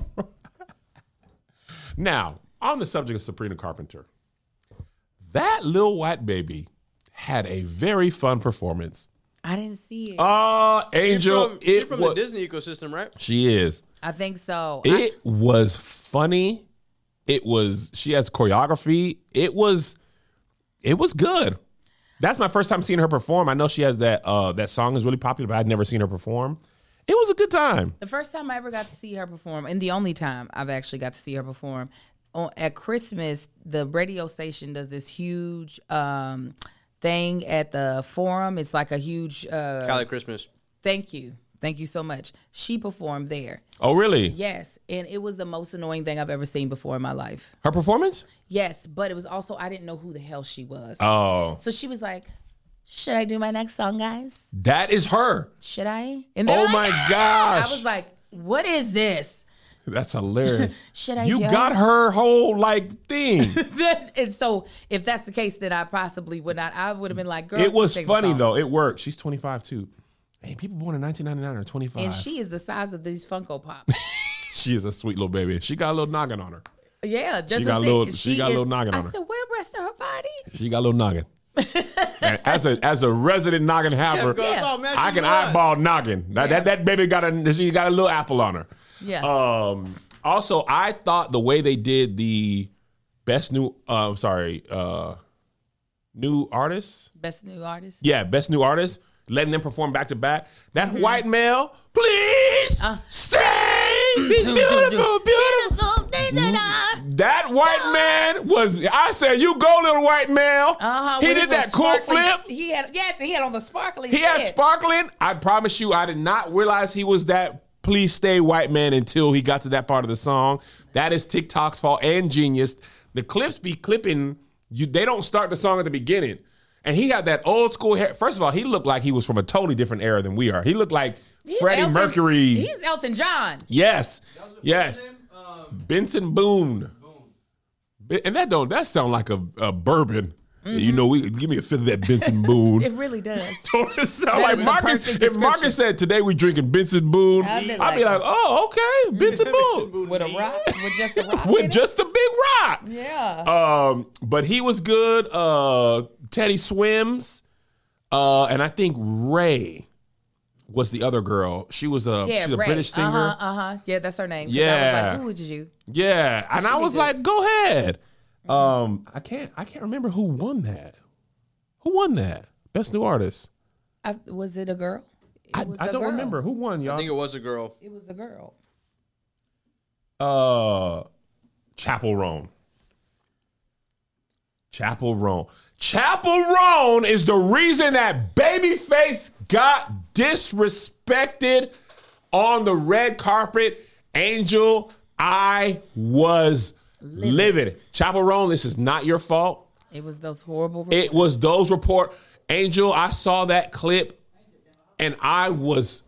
Now, on the subject of Sabrina Carpenter, that little white baby had a very fun performance. I didn't see it. Oh, Angel, She's from, it she's from wa- the Disney ecosystem, right? She is. I think so. It was funny. It was. She has choreography. It was. It was good. That's my first time seeing her perform. I know she has that. Uh, that song is really popular, but I'd never seen her perform. It was a good time. The first time I ever got to see her perform, and the only time I've actually got to see her perform, on, at Christmas, the radio station does this huge um, thing at the Forum. It's like a huge. Uh, Kylie Christmas. Thank you. Thank you so much. She performed there. Oh, really? Yes. And it was the most annoying thing I've ever seen before in my life. Her performance? Yes. But it was also, I didn't know who the hell she was. Oh, So she was like, should I do my next song, guys? that is her. Should I? And they're Oh like, my "Ah!" gosh. I was like, what is this? That's hilarious. Should I You jump? got her whole like thing. And so if that's the case, then I possibly would not. I would have been like, girl, It just was sing the funny song. though. It worked. She's twenty-five too. Hey, people born in nineteen ninety-nine are twenty-five. And she is the size of these Funko Pops. She is a sweet little baby. She got a little noggin on her. Yeah, that's She the got a thing. little- she got a little noggin on I her. said, where rest of her body? She got a little noggin. And as a as a resident noggin haver, Goes, Yeah. "Oh, man, I she can was." eyeball noggin. That, Yeah. that that baby got a she got a little apple on her. Yeah. Um. Also, I thought the way they did the best new, uh, sorry, uh, new artist. Best new artist. Yeah, best new artist, letting them perform back to back. That white male, please Uh. stay, be do, beautiful, do. beautiful. That white man was. I said, "You go, little white male." Uh-huh. He with did his that cool sparkling- flip. He had yes, he had on the sparkling. He had head. sparkling. I promise you, I did not realize he was that please stay white man until he got to that part of the song. That is TikTok's fault and Genius. The clips be clipping. You, they don't start the song at the beginning. And he had that old school hair. First of all, he looked like he was from a totally different era than we are. He looked like He's Freddie Elton- Mercury. He's Elton John. Yes. Yes. Benson Boone. And that don't that sound like a, a bourbon. You know, we give me a fifth of that Benson Boone. It really does. Don't it sound That like is the Marcus? perfect If description. Marcus said today we drinking Benson Boone, I'd be I'd be like- like, oh, okay, Benson Benson Boone Boone. With a rock, with just a rock. in with it? just a big rock. yeah. Um, but he was good. Uh, Teddy Swims, uh, and I think Ray was the other girl. She was a yeah, she's a Ray. British singer. Uh huh. Uh huh. Yeah, that's her name. 'Cause I Yeah. was like, who was you? Yeah, and She I be was good. like, go ahead. Um, I can't I can't remember who won that. Who won that? Best new artist. I, was it a girl? It I, was I a don't girl. remember who won, y'all. I think it was a girl. It was a girl. Uh, Chapel Roan. Chapel Roan. Chappell Roan is the reason that Babyface got disrespected on the red carpet. Angel, I was livid. livid. Chappell Roan, this is not your fault. It was those horrible reports. It was those report. Angel, I saw that clip and I was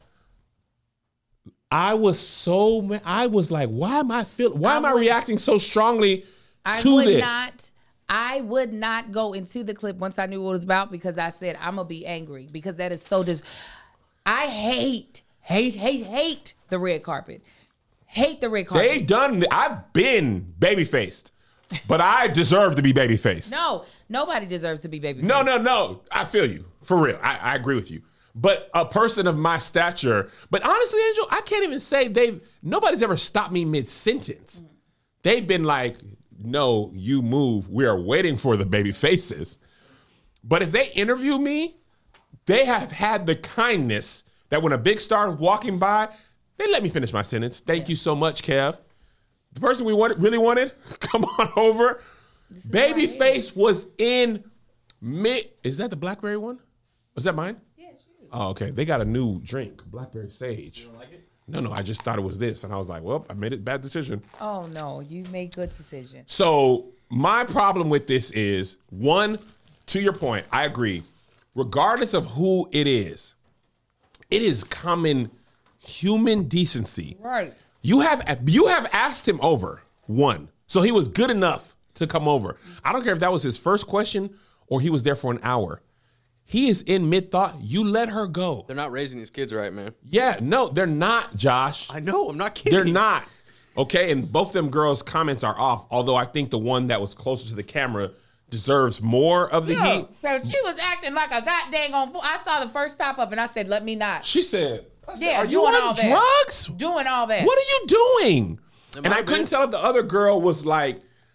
I was so I was like, why am I feel why I am would, I reacting so strongly I to would this? Not I would not go into the clip once I knew what it was about because I said I'm gonna be angry because that is so dis I hate, hate, hate, hate the red carpet. Hate the red carpet. They done I've been baby-faced. But I deserve to be baby-faced. No, nobody deserves to be baby-faced. No, no, no. I feel you. For real. I, I agree with you. But a person of my stature, but honestly, Angel, I can't even say they've, nobody's ever stopped me mid-sentence. Mm. They've been like, no, you move. We are waiting for the baby faces. But if they interview me, they have had the kindness that when a big star is walking by, they let me finish my sentence. Thank yeah. you so much, Kev. The person we wanted, really wanted, come on over. Babyface was in mid. Is that the Blackberry one? Was that mine? Yeah, it's you. Oh, okay. They got a new drink, Blackberry Sage. You don't like it? No, no. I just thought it was this, and I was like, well, I made a bad decision. Oh no, you made good decision. So my problem with this is one. To your point, I agree. Regardless of who it is, it is common human decency. Right. You have you have asked him over, one. So he was good enough to come over. I don't care if that was his first question or he was there for an hour. He is in mid-thought. You let her go. They're not raising these kids right, man. Yeah, no, they're not, Josh. I know, I'm not kidding. They're not. Okay, and both of them girls' comments are off, although I think the one that was closer to the camera deserves more of the yeah. heat. So she was acting like a goddamn on fool. I saw the first stop up and I said, let me not. She said, I said, yeah, are you on all drugs? That. Doing all that. What are you doing? Am and I, I couldn't tell if the other girl was like,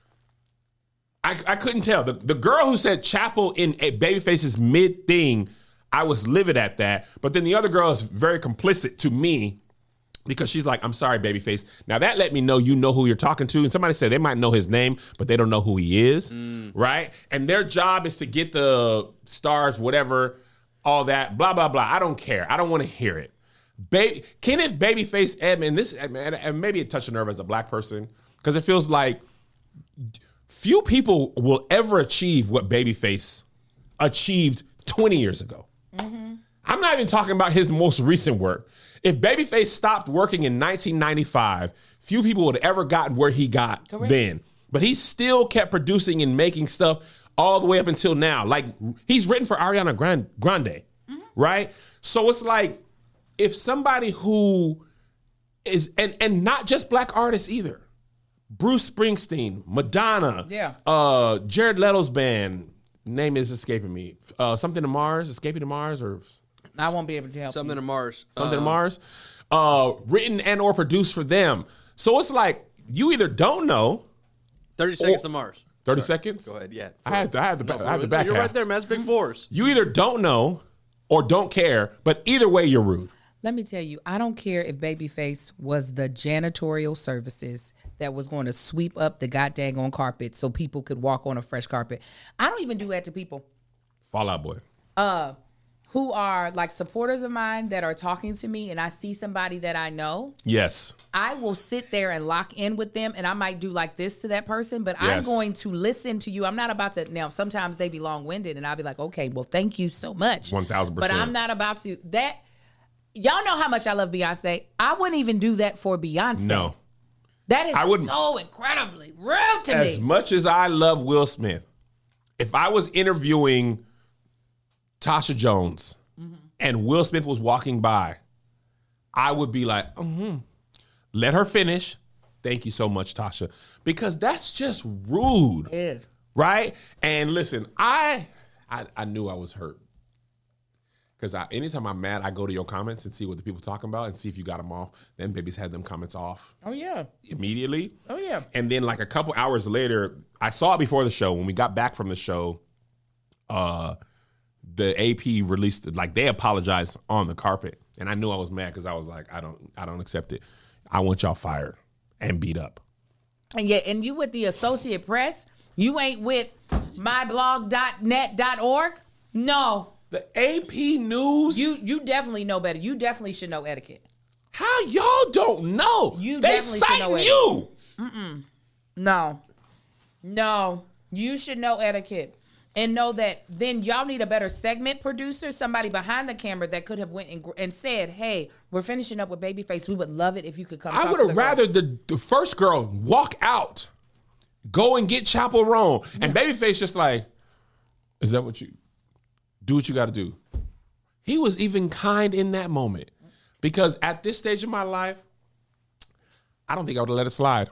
I, I couldn't tell. The, the girl who said Chappell in a Babyface's mid thing, I was livid at that. But then the other girl is very complicit to me because she's like, I'm sorry, Babyface. Now that let me know you know who you're talking to. And somebody said they might know his name, but they don't know who he is, mm. right? And their job is to get the stars, whatever, all that, blah, blah, blah. I don't care. I don't want to hear it. Ba- Kenneth Babyface Edmond, this and maybe it touched a nerve as a black person because it feels like few people will ever achieve what Babyface achieved twenty years ago. Mm-hmm. I'm not even talking about his most recent work. If Babyface stopped working in nineteen ninety-five, few people would have ever gotten where he got Correct. Then. But he still kept producing and making stuff all the way up until now. Like he's written for Ariana Grande, Grande mm-hmm. right? So it's like if somebody who is, and, and not just black artists either, Bruce Springsteen, Madonna, yeah, uh, Jared Leto's band, name is escaping me, uh, something to Mars, Escaping to Mars, or I won't be able to help something you. to Mars, something uh, to Mars, uh, written and or produced for them. So it's like you either don't know, thirty seconds to Mars. Thirty Sorry. seconds. Go ahead. Yeah, I had to, I had to, no, I had the back. You're half. right there, man. That's big force. You either don't know or don't care, but either way, you're rude. Let me tell you, I don't care if Babyface was the janitorial services that was going to sweep up the goddamn on carpet so people could walk on a fresh carpet. I don't even do that to people. Fall Out Boy. Uh, who are like supporters of mine that are talking to me and I see somebody that I know. Yes. I will sit there and lock in with them and I might do like this to that person, but yes. I'm going to listen to you. I'm not about to, now sometimes they be long-winded and I'll be like, okay, well, thank you so much. one thousand percent. But I'm not about to, that, y'all know how much I love Beyonce. I wouldn't even do that for Beyonce. No. That is I wouldn't, so incredibly rude to as me. As much as I love Will Smith, if I was interviewing Tasha Jones mm-hmm. and Will Smith was walking by, I would be like, mm-hmm. let her finish. Thank you so much, Tasha. Because that's just rude. It is. Right? And listen, I I, I knew I was hurt. Because I, anytime I'm mad, I go to your comments and see what the people are talking about and see if you got them off. Then Baby's had them comments off. Oh, yeah. Immediately. Oh, yeah. And then like a couple hours later, I saw it before the show. When we got back from the show, uh, the A P released, like they apologized on the carpet. And I knew I was mad because I was like, I don't I don't accept it. I want y'all fired and beat up. And yeah, and you with the Associate Press, You ain't with my blog dot net dot org? No. The A P News? You you definitely know better. You definitely should know etiquette. How y'all don't know? You they definitely should know cite you. Mm-mm. No. No. You should know etiquette. And know that then y'all need a better segment producer, somebody behind the camera that could have went and, and said, hey, we're finishing up with Babyface. We would love it if you could come I talk would to have the rather girls. the, the first girl walk out, go and get Chaperone, and Babyface just like, is that what you, do what you got to do. He was even kind in that moment. Because at this stage of my life, I don't think I would have let it slide.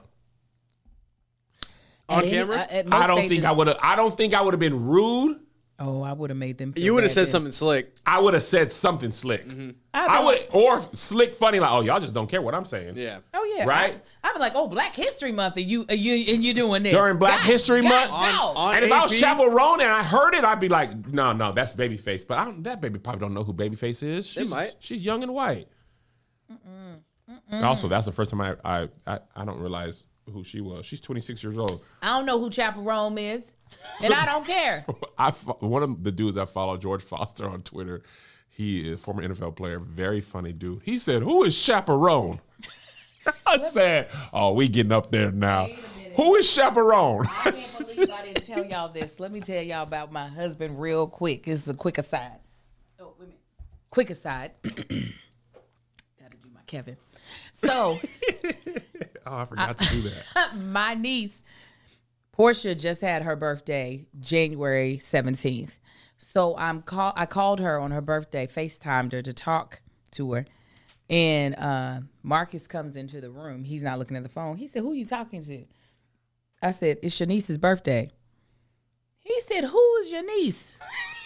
On At any- camera? uh, at most I don't stages- think I would have. I don't think I would have been rude. Oh, I would have made them. Feel You would have bad said then. something slick. I would have said something slick. I'd be I would, like- or slick funny like, oh, y'all just don't care what I'm saying. Yeah. Oh yeah, Right? I, I'd be like, oh, Black History Month, and you, and you, and you doing this During Black God, History God, Month? dog. On- And if I was A P? chaperone and I heard it, I'd be like, no, no, that's Babyface. But I don't, that baby probably don't know who Babyface is. She's, might. She's young and white. Mm-mm. Mm-mm. Also, that's the first time I, I, I, I don't realize who she was. She's twenty-six years old. I don't know who Chaperone is, and I don't care. I fo- one of the dudes I follow, George Foster on Twitter. He is a former N F L player, very funny dude. He said, "Who is Chaperone?" I said, "Oh, we getting up there now. Who is Chaperone?" I can't believe I didn't tell y'all this. Let me tell y'all about my husband real quick. This is a quick aside. Oh, wait a minute. Quick aside. Gotta do my Kevin. So, Oh, I forgot to do that. my niece, Portia, just had her birthday, January seventeenth. So I'm call I called her on her birthday, FaceTimed her to talk to her. And uh, Marcus comes into the room. He's not looking at the phone. He said, who you talking to? I said, it's your niece's birthday. He said, who is your niece?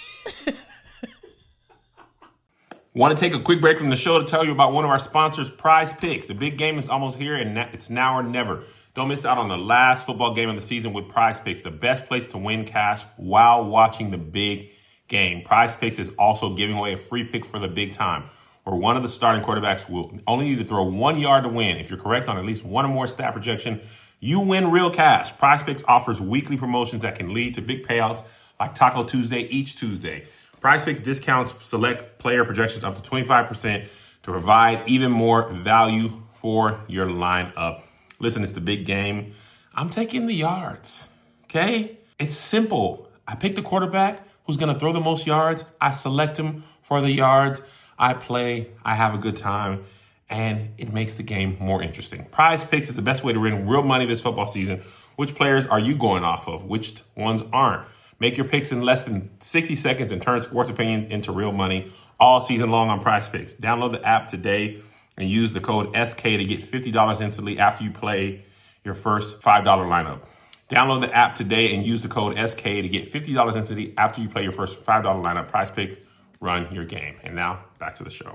Want to take a quick break from the show to tell you about one of our sponsors, Prize Picks. The big game is almost here, and it's now or never. Don't miss out on the last football game of the season with Prize Picks, the best place to win cash while watching the big game. Prize Picks is also giving away a free pick for the big time, where one of the starting quarterbacks will only need to throw one yard to win. If you're correct on at least one or more stat projection, you win real cash. Prize Picks offers weekly promotions that can lead to big payouts like Taco Tuesday each Tuesday. Prize Picks discounts select player projections up to twenty-five percent to provide even more value for your lineup. Listen, it's the big game. I'm taking the yards, okay? It's simple. I pick the quarterback who's going to throw the most yards. I select him for the yards. I play. I have a good time. And it makes the game more interesting. Prize Picks is the best way to win real money this football season. Which players are you going off of? Which ones aren't? Make your picks in less than sixty seconds and turn sports opinions into real money all season long on Prize Picks. Download the app today and use the code S K to get fifty dollars instantly after you play your first five dollar lineup. Download the app today and use the code S K to get fifty dollars instantly after you play your first five dollar lineup. Prize Picks, run your game. And now, back to the show.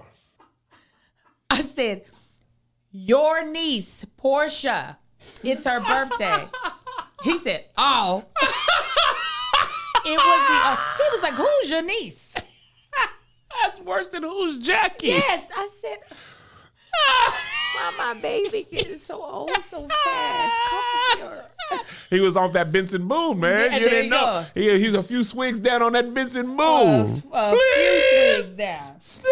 I said, your niece, Portia, it's her birthday. He said, oh. It was the, uh, he was like, who's your niece? That's worse than who's Jackie. Yes, I said, why my baby getting so old so fast? Come here. He was off that Benson Boone, man. Yeah, you there didn't you know. go. He, he's a few swigs down on that Benson Boone. A, a few swigs down. Stay.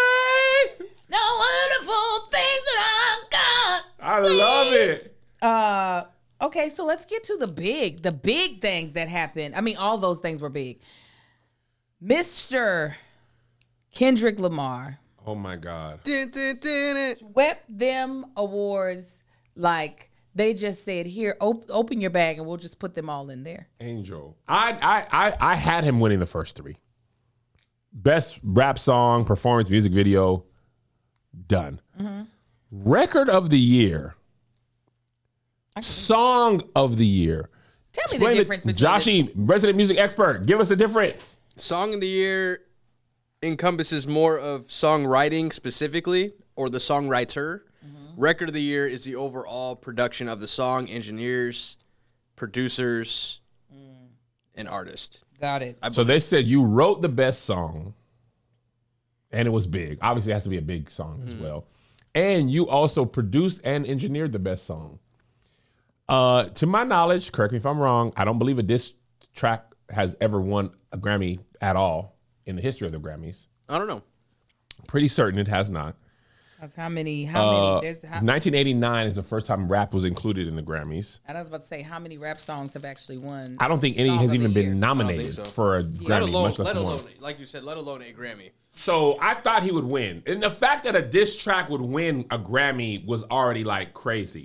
No wonderful things that I've got. I love it. Uh, okay, so let's get to the big, the big things that happened. I mean, all those things were big. Mister Kendrick Lamar Oh my God. Dun, dun, dun, dun. swept them awards like they just said, here, op- open your bag and we'll just put them all in there. Angel. I, I I I had him winning the first three. Best rap song, performance, music video, done. Mm-hmm. Record of the year. Song of the year. Tell me Explain the it. difference between Joshy, resident music expert, give us the difference. Song of the year encompasses more of songwriting specifically, or the songwriter. Mm-hmm. Record of the year is the overall production of the song, engineers, producers, mm. and artists. Got it. So they said you wrote the best song, and it was big. Obviously, it has to be a big song as well. And you also produced and engineered the best song. Uh, to my knowledge, correct me if I'm wrong, I don't believe a diss track has ever won a Grammy at all in the history of the Grammys. I don't know. Pretty certain it has not. That's how many? How Uh, many? There's how, nineteen eighty-nine is the first time rap was included in the Grammys. I was about to say how many rap songs have actually won. I don't think any Song has of the even Year? been nominated so. for a Let Grammy, alone, much less let one. alone, like you said, let alone a Grammy. So I thought he would win. And the fact that a diss track would win a Grammy was already like crazy.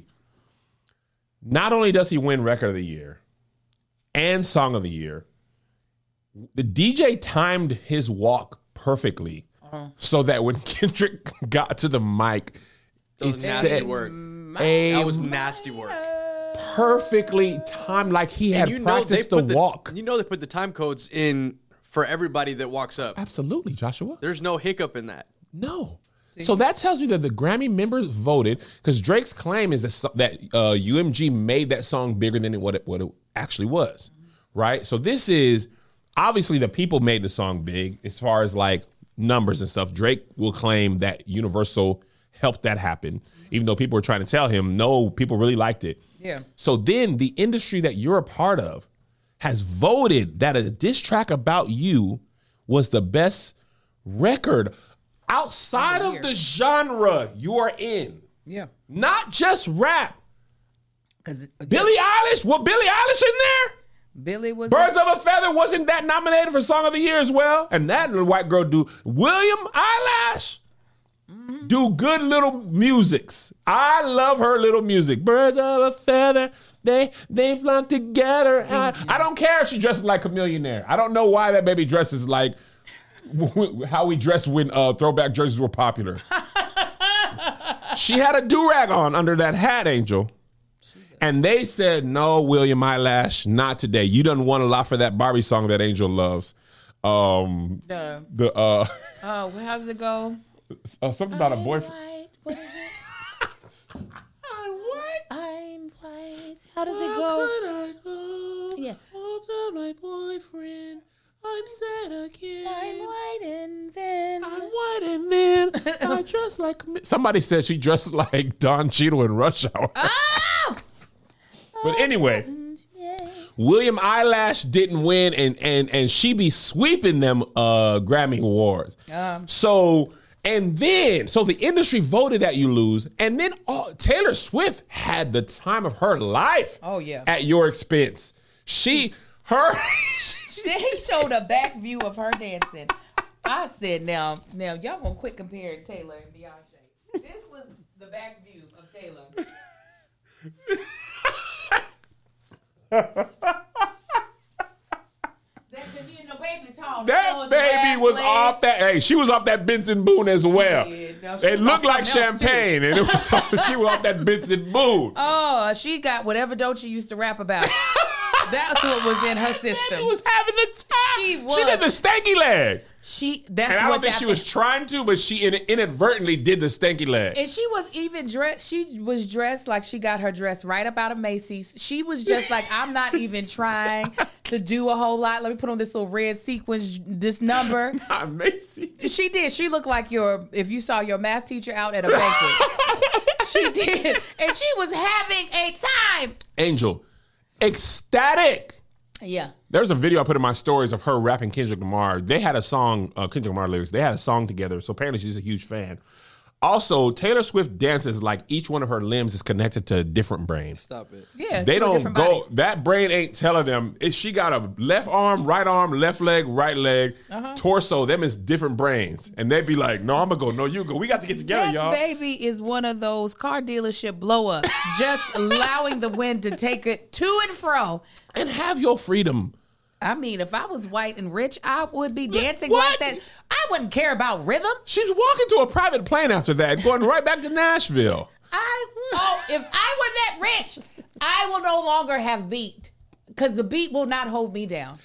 Not only does he win Record of the Year and Song of the Year, the D J timed his walk perfectly uh-huh. so that when Kendrick got to the mic, That it was nasty said work. a That was nasty work. perfectly timed like he had And you know they practiced put the the walk. You know they put the time codes in for everybody that walks up. Absolutely, Joshua. There's no hiccup in that. No. So that tells me that the Grammy members voted because Drake's claim is that, so- that uh, U M G made that song bigger than it, what, it, what it actually was, right? So this is obviously the people made the song big as far as like numbers and stuff. Drake will claim that Universal helped that happen, even though people were trying to tell him, no, people really liked it. Yeah. So then the industry that you're a part of has voted that a diss track about you was the best record outside of the genre you are in. Yeah. Not just rap. Because Billie Eilish, what Billie Eilish in there? Billie was Birds of a Feather, wasn't that nominated for Song of the Year as well? And that little white girl do. William Eyelash mm-hmm. do good little musics. I love her little music. Birds of a Feather, they they flock together. Mm-hmm. I, I don't care if she dresses like a millionaire. I don't know why that baby dresses like how we dressed when uh, throwback jerseys were popular. She had a do-rag on under that hat, Angel. And they said, no, William Eyelash, not today. You done won a lot for that Barbie song that Angel loves. Um, the, the uh, oh, how does it go? Uh, something about I'm a boyfriend. White. What is it? I'm white. I'm white. How does it How go? could I go? Yeah. After my boyfriend, I'm sad again. I'm white and then. I'm white and then I dress like. Somebody said she dressed like Don Cheadle in Rush Hour. Oh! But anyway, William Eyelash didn't win, and and and she be sweeping them uh, Grammy Awards. Um. So and then so the industry voted that you lose, and then uh, Taylor Swift had the time of her life. Oh yeah, at your expense. She her. They showed a back view of her dancing. I said, now, now y'all gonna quit comparing Taylor and Beyonce. This was the back view of Taylor. That baby was off that. Hey, she was off that Benson Boone as well. Yeah, no, it looked like champagne, and it was off, she was off that Benson Boone. Oh, she got whatever Doechii used to rap about. That's what was in her system. She was having the time. She was. She did the stanky leg. She. That's and I what don't think that she was trying to, but she inadvertently did the stanky leg. And she was even dressed. She was dressed like she got her dress right up out of Macy's. She was just like, I'm not even trying to do a whole lot. Let me put on this little red sequins, this number. Not Macy's. She did. She looked like your if you saw your math teacher out at a banquet. She did, and she was having a time. Angel, ecstatic. Yeah. There's a video I put in my stories of her rapping Kendrick Lamar. They had a song, uh, Kendrick Lamar lyrics. They had a song together. So apparently she's a huge fan. Also, Taylor Swift dances like each one of her limbs is connected to a different brain. Stop it. Yeah. They don't go, body. that brain ain't telling them. If she got a left arm, right arm, left leg, right leg, uh-huh. torso, them is different brains. And they'd be like, no, I'm going to go. No, you go. We got to get together, that y'all. Baby is one of those car dealership blow-ups. Just allowing the wind to take it to and fro. And have your freedom. I mean, if I was white and rich, I would be dancing what? like that. I wouldn't care about rhythm. She's walking to a private plane after that, going right back to Nashville. I oh, if I were that rich, I will no longer have beat, because the beat will not hold me down.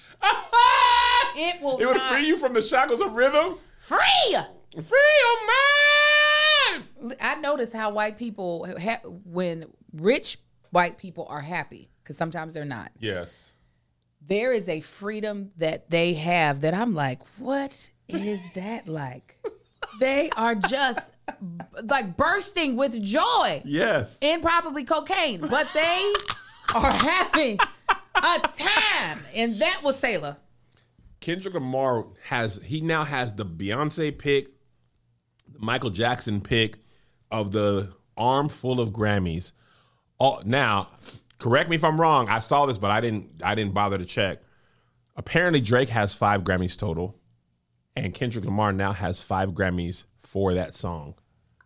It will. It would not. free you from the shackles of rhythm. Free. Free your mind. I notice how white people, ha- when rich white people are happy, because sometimes they're not. Yes. There is a freedom that they have that I'm like, what is that like? They are just like bursting with joy. Yes. And probably cocaine. But they are having a time, and that was Sailor. Kendrick Lamar has he now has the Beyonce pick, the Michael Jackson pick of the armful of Grammys. Oh, now, correct me if I'm wrong. I saw this, but I didn't. I didn't bother to check. Apparently, Drake has five Grammys total, and Kendrick Lamar now has five Grammys for that song,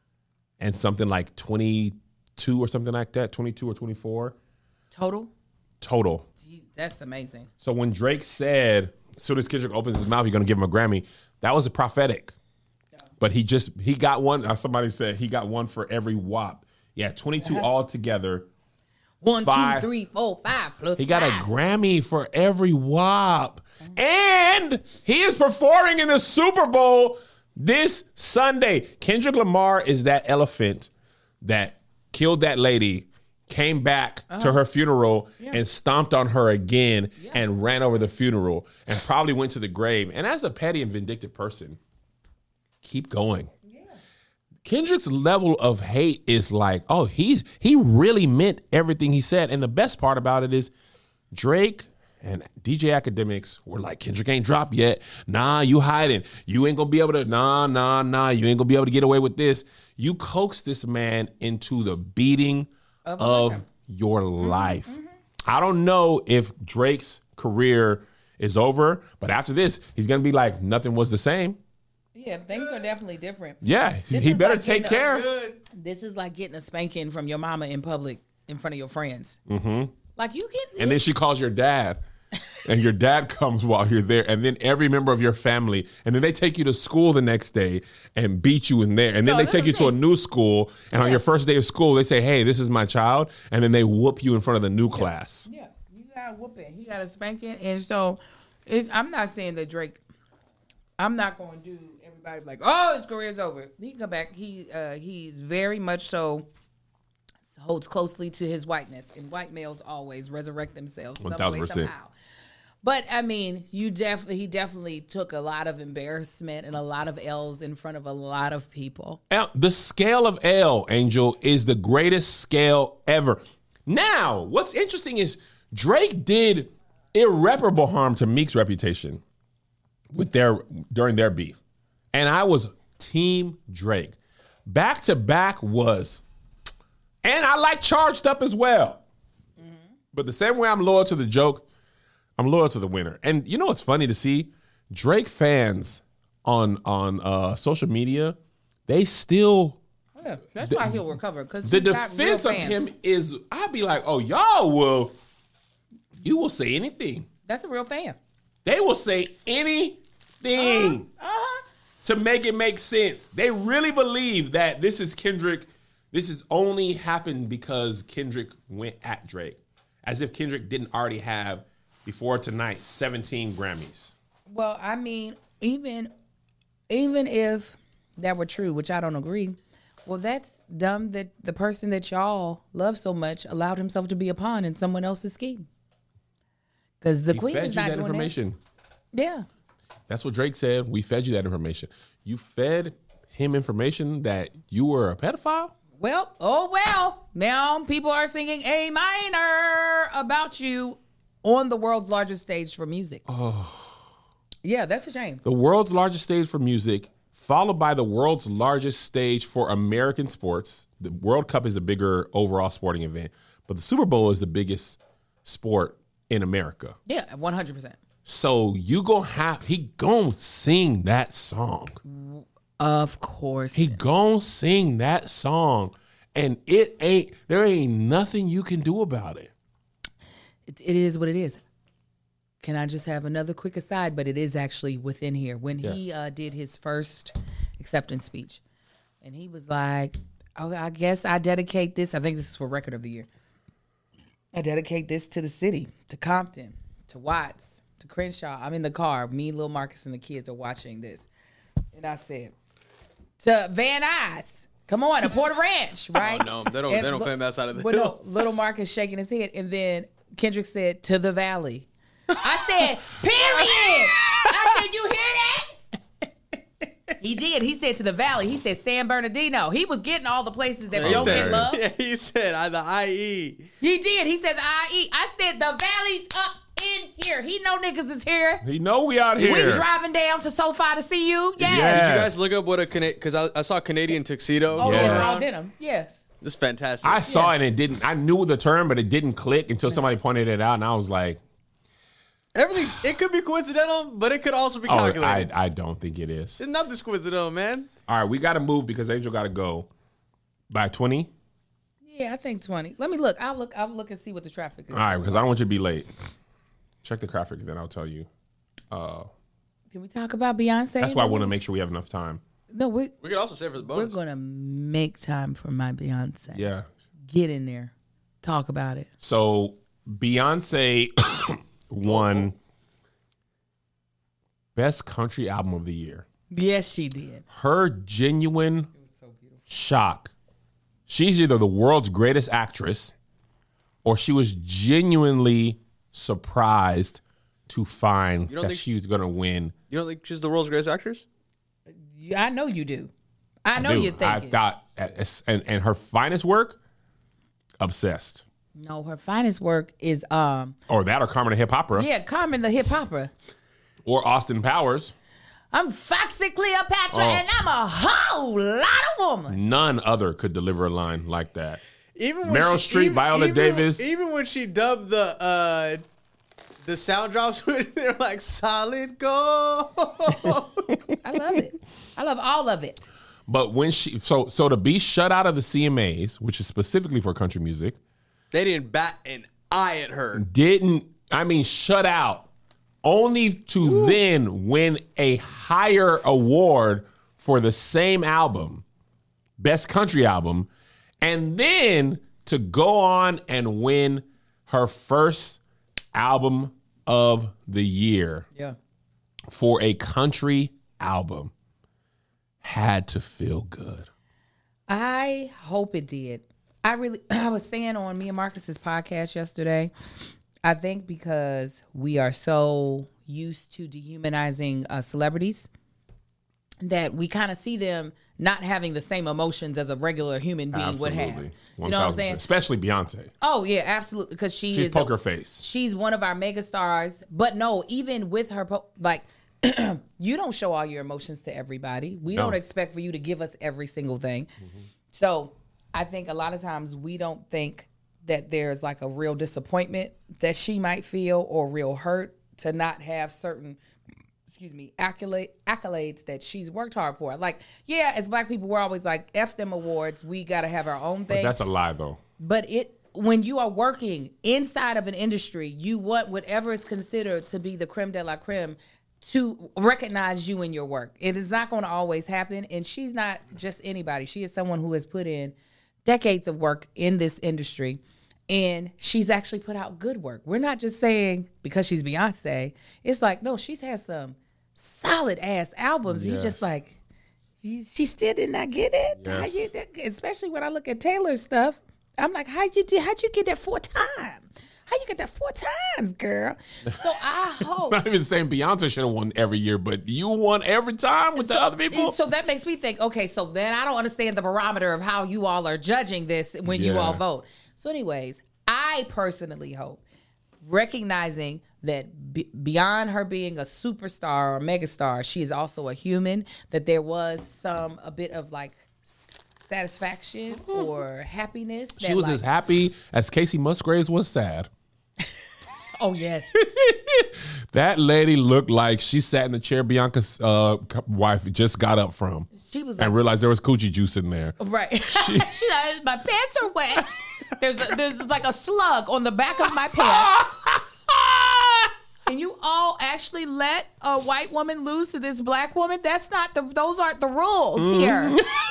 and something like twenty-two or something like that, twenty-two or twenty-four Total? total. Jeez, that's amazing. So when Drake said, as soon as Kendrick opens his mouth, you're going to give him a Grammy, that was a prophetic. But he just, he got one, somebody said he got one for every W A P. Yeah, twenty-two all together. One, Five. two, three, four, five plus He got a five. Grammy for every W A P. And he is performing in the Super Bowl this Sunday. Kendrick Lamar is that elephant that killed that lady, came back uh-huh. to her funeral yeah. and stomped on her again yeah. and ran over the funeral and probably went to the grave. And as a petty and vindictive person, keep going. Yeah. Kendrick's level of hate is like, oh, he's he really meant everything he said. And the best part about it is Drake and D J Academics were like, Kendrick ain't dropped yet. Nah, you hiding. You ain't gonna be able to, nah, nah, nah. You ain't gonna be able to get away with this. You coaxed this man into the beating of, of your life. Mm-hmm, mm-hmm. I don't know if Drake's career is over, but after this, he's gonna be like, nothing was the same. Yeah, things are definitely different. Yeah, this he better like take care. A, this is like getting a spanking from your mama in public in front of your friends. Mm-hmm. Like you get, and then she calls your dad, and your dad comes while you're there, and then every member of your family, and then they take you to school the next day and beat you in there, and then no, they take you to a new school, and yeah. on your first day of school, they say, "Hey, this is my child," and then they whoop you in front of the new yeah. class. Yeah, you got a whooping, you got a spanking, and so it's, I'm not saying that Drake. I'm not going to do everybody like, oh, his career's over. He can come back. He uh, he's very much so holds closely to his whiteness, and white males always resurrect themselves some way, somehow. But I mean, you definitely he definitely took a lot of embarrassment and a lot of L's in front of a lot of people. The scale of L, Angel, is the greatest scale ever. Now, what's interesting is Drake did irreparable harm to Meek's reputation with their during their beef. And I was Team Drake. Back to back was, and I like Charged Up as well. Mm-hmm. But the same way I'm loyal to the joke, I'm loyal to the winner. And you know what's funny to see? Drake fans on on uh, social media, they still. Yeah, that's the, why he'll recover. Because the defense of him is, I'd be like, oh, y'all will, you will say anything. That's a real fan. They will say anything uh-huh. Uh-huh. to make it make sense. They really believe that this is Kendrick. This has only happened because Kendrick went at Drake. As if Kendrick didn't already have, before tonight, seventeen Grammys. Well, I mean, even, even if that were true, which I don't agree, well, that's dumb that the person that y'all love so much allowed himself to be a pawn in someone else's scheme. Because the he queen fed is you not that doing information. That. Yeah. That's what Drake said. We fed you that information. You fed him information that you were a pedophile? Well, oh well. Now people are singing A minor about you on the world's largest stage for music. Oh. Yeah, that's a shame. The world's largest stage for music, followed by the world's largest stage for American sports. The World Cup is a bigger overall sporting event, but the Super Bowl is the biggest sport in America. Yeah, one hundred percent. So you gonna have, he gonna sing that song. Of course. He gonna sing that song. And it ain't, there ain't nothing you can do about it. It, it is what it is. Can I just have another quick aside? But it is actually within here. When yeah. he uh, did his first acceptance speech, and he was like, oh, I guess I dedicate this. I think this is for Record of the Year. I dedicate this to the city, to Compton, to Watts, to Crenshaw. I'm in the car. Me, Lil Marcus, and the kids are watching this. And I said, to Van Nuys, come on, to Porter Ranch, right? Oh, no, they don't, and they don't claim that side of the but hill. No, Little Marcus shaking his head. And then Kendrick said, to the Valley. I said, period. I said, you hear that? He did. He said to the Valley. He said San Bernardino. He was getting all the places that He don't said, get love. Yeah, he said I, the I E. He did. He said the I E. I said the Valley's up in here. He know niggas is here. He know we out here. We driving down to SoFi to see you. Yes. Yeah. Did you guys look up what a because I, I saw Canadian tuxedo? Oh, Yeah. yeah. Raw denim. Yes. This is fantastic. I saw it and it didn't. I knew the term, but it didn't click until somebody pointed it out, and I was like, Everything's. It could be coincidental, but it could also be "Oh, calculated. I, I don't think it is." It's not this coincidental, man. All right, we got to move because Angel got to go by twenty. Yeah, I think twenty. Let me look. I'll look. I'll look and see what the traffic is. All right, because I don't want you to be late. Check the traffic, then I'll tell you. Uh, Can we talk about Beyonce? that's why I want to make sure we have enough time. No, we We could also save for the bonus. we're gonna make time for my Beyonce. Yeah. Get in there. Talk about it. So Beyonce won Best Country Album of the Year. Yes, she did. Her genuine shock. She's either the world's greatest actress or she was genuinely surprised to find You don't that think- she was going to win. You don't think she's the world's greatest actress? Yeah, I know you do. I know Dude, you're thinking. I thought, and, and her finest work, Obsessed. no, her finest work is um Or that or Carmen the Hip Opera. yeah, Carmen the Hip Hopper. Or Austin Powers. I'm Foxy Cleopatra Oh. and I'm a whole lot of woman. None other could deliver a line like that. Even Meryl she- Streep, even- Viola even- Davis. Even when she dubbed the uh, the sound drops, they're like solid gold. I love it. I love all of it. But when she so so to be shut out of the C M As, which is specifically for country music, They didn't bat an eye at her. didn't I mean shut out, only to then win a higher award for the same album, Best Country Album, and then to go on and win her first album of the year Yeah. for a country album. Had to feel good. I hope it did. I really, I was saying on me and Marcus's podcast yesterday, I think because we are so used to dehumanizing uh, celebrities that we kind of see them not having the same emotions as a regular human being would have. You know what I'm saying? Especially Beyonce. Oh yeah, absolutely. Because she She's is poker a, face. She's one of our mega stars. But no, even with her, po- like you don't show all your emotions to everybody. We No. don't expect for you to give us every single thing. So I think a lot of times we don't think that there's like a real disappointment that she might feel or real hurt to not have certain, excuse me, accolade, accolades that she's worked hard for. Like, yeah, as black people, we're always like, F them awards. We got to have our own But thing. that's a lie, though. But it when you are working inside of an industry, you want whatever is considered to be the creme de la creme to recognize you in your work. It is not going to always happen. And she's not just anybody. She is someone who has put in decades of work in this industry. And she's actually put out good work. We're not just saying because she's Beyonce. It's like, no, she's had some solid ass albums. You Yes. just like, she she still did not get it. How Yes. you- that- especially when I look at Taylor's stuff. I'm like, how you did? How'd you get that four times? How you get that four times, girl? So I hope. Not even saying Beyonce should have won every year, but you won every time with the So- other people. So that makes me think, okay, so then I don't understand the barometer of how you all are judging this when you Yeah. all vote. So anyways, I personally hope, recognizing that be- beyond her being a superstar or megastar, she is also a human, that there was some, a bit of like satisfaction or happiness. she that, was like, as happy as Casey Musgraves was sad. oh yes. That lady looked like she sat in the chair Bianca's uh, wife just got up from She was like, and realized there was coochie juice in there. right. She, like, my pants are wet. There's a, there's like a slug on the back of my pants. And you all actually let a white woman lose to this black woman? That's not the. Those aren't the rules Mm-hmm. here.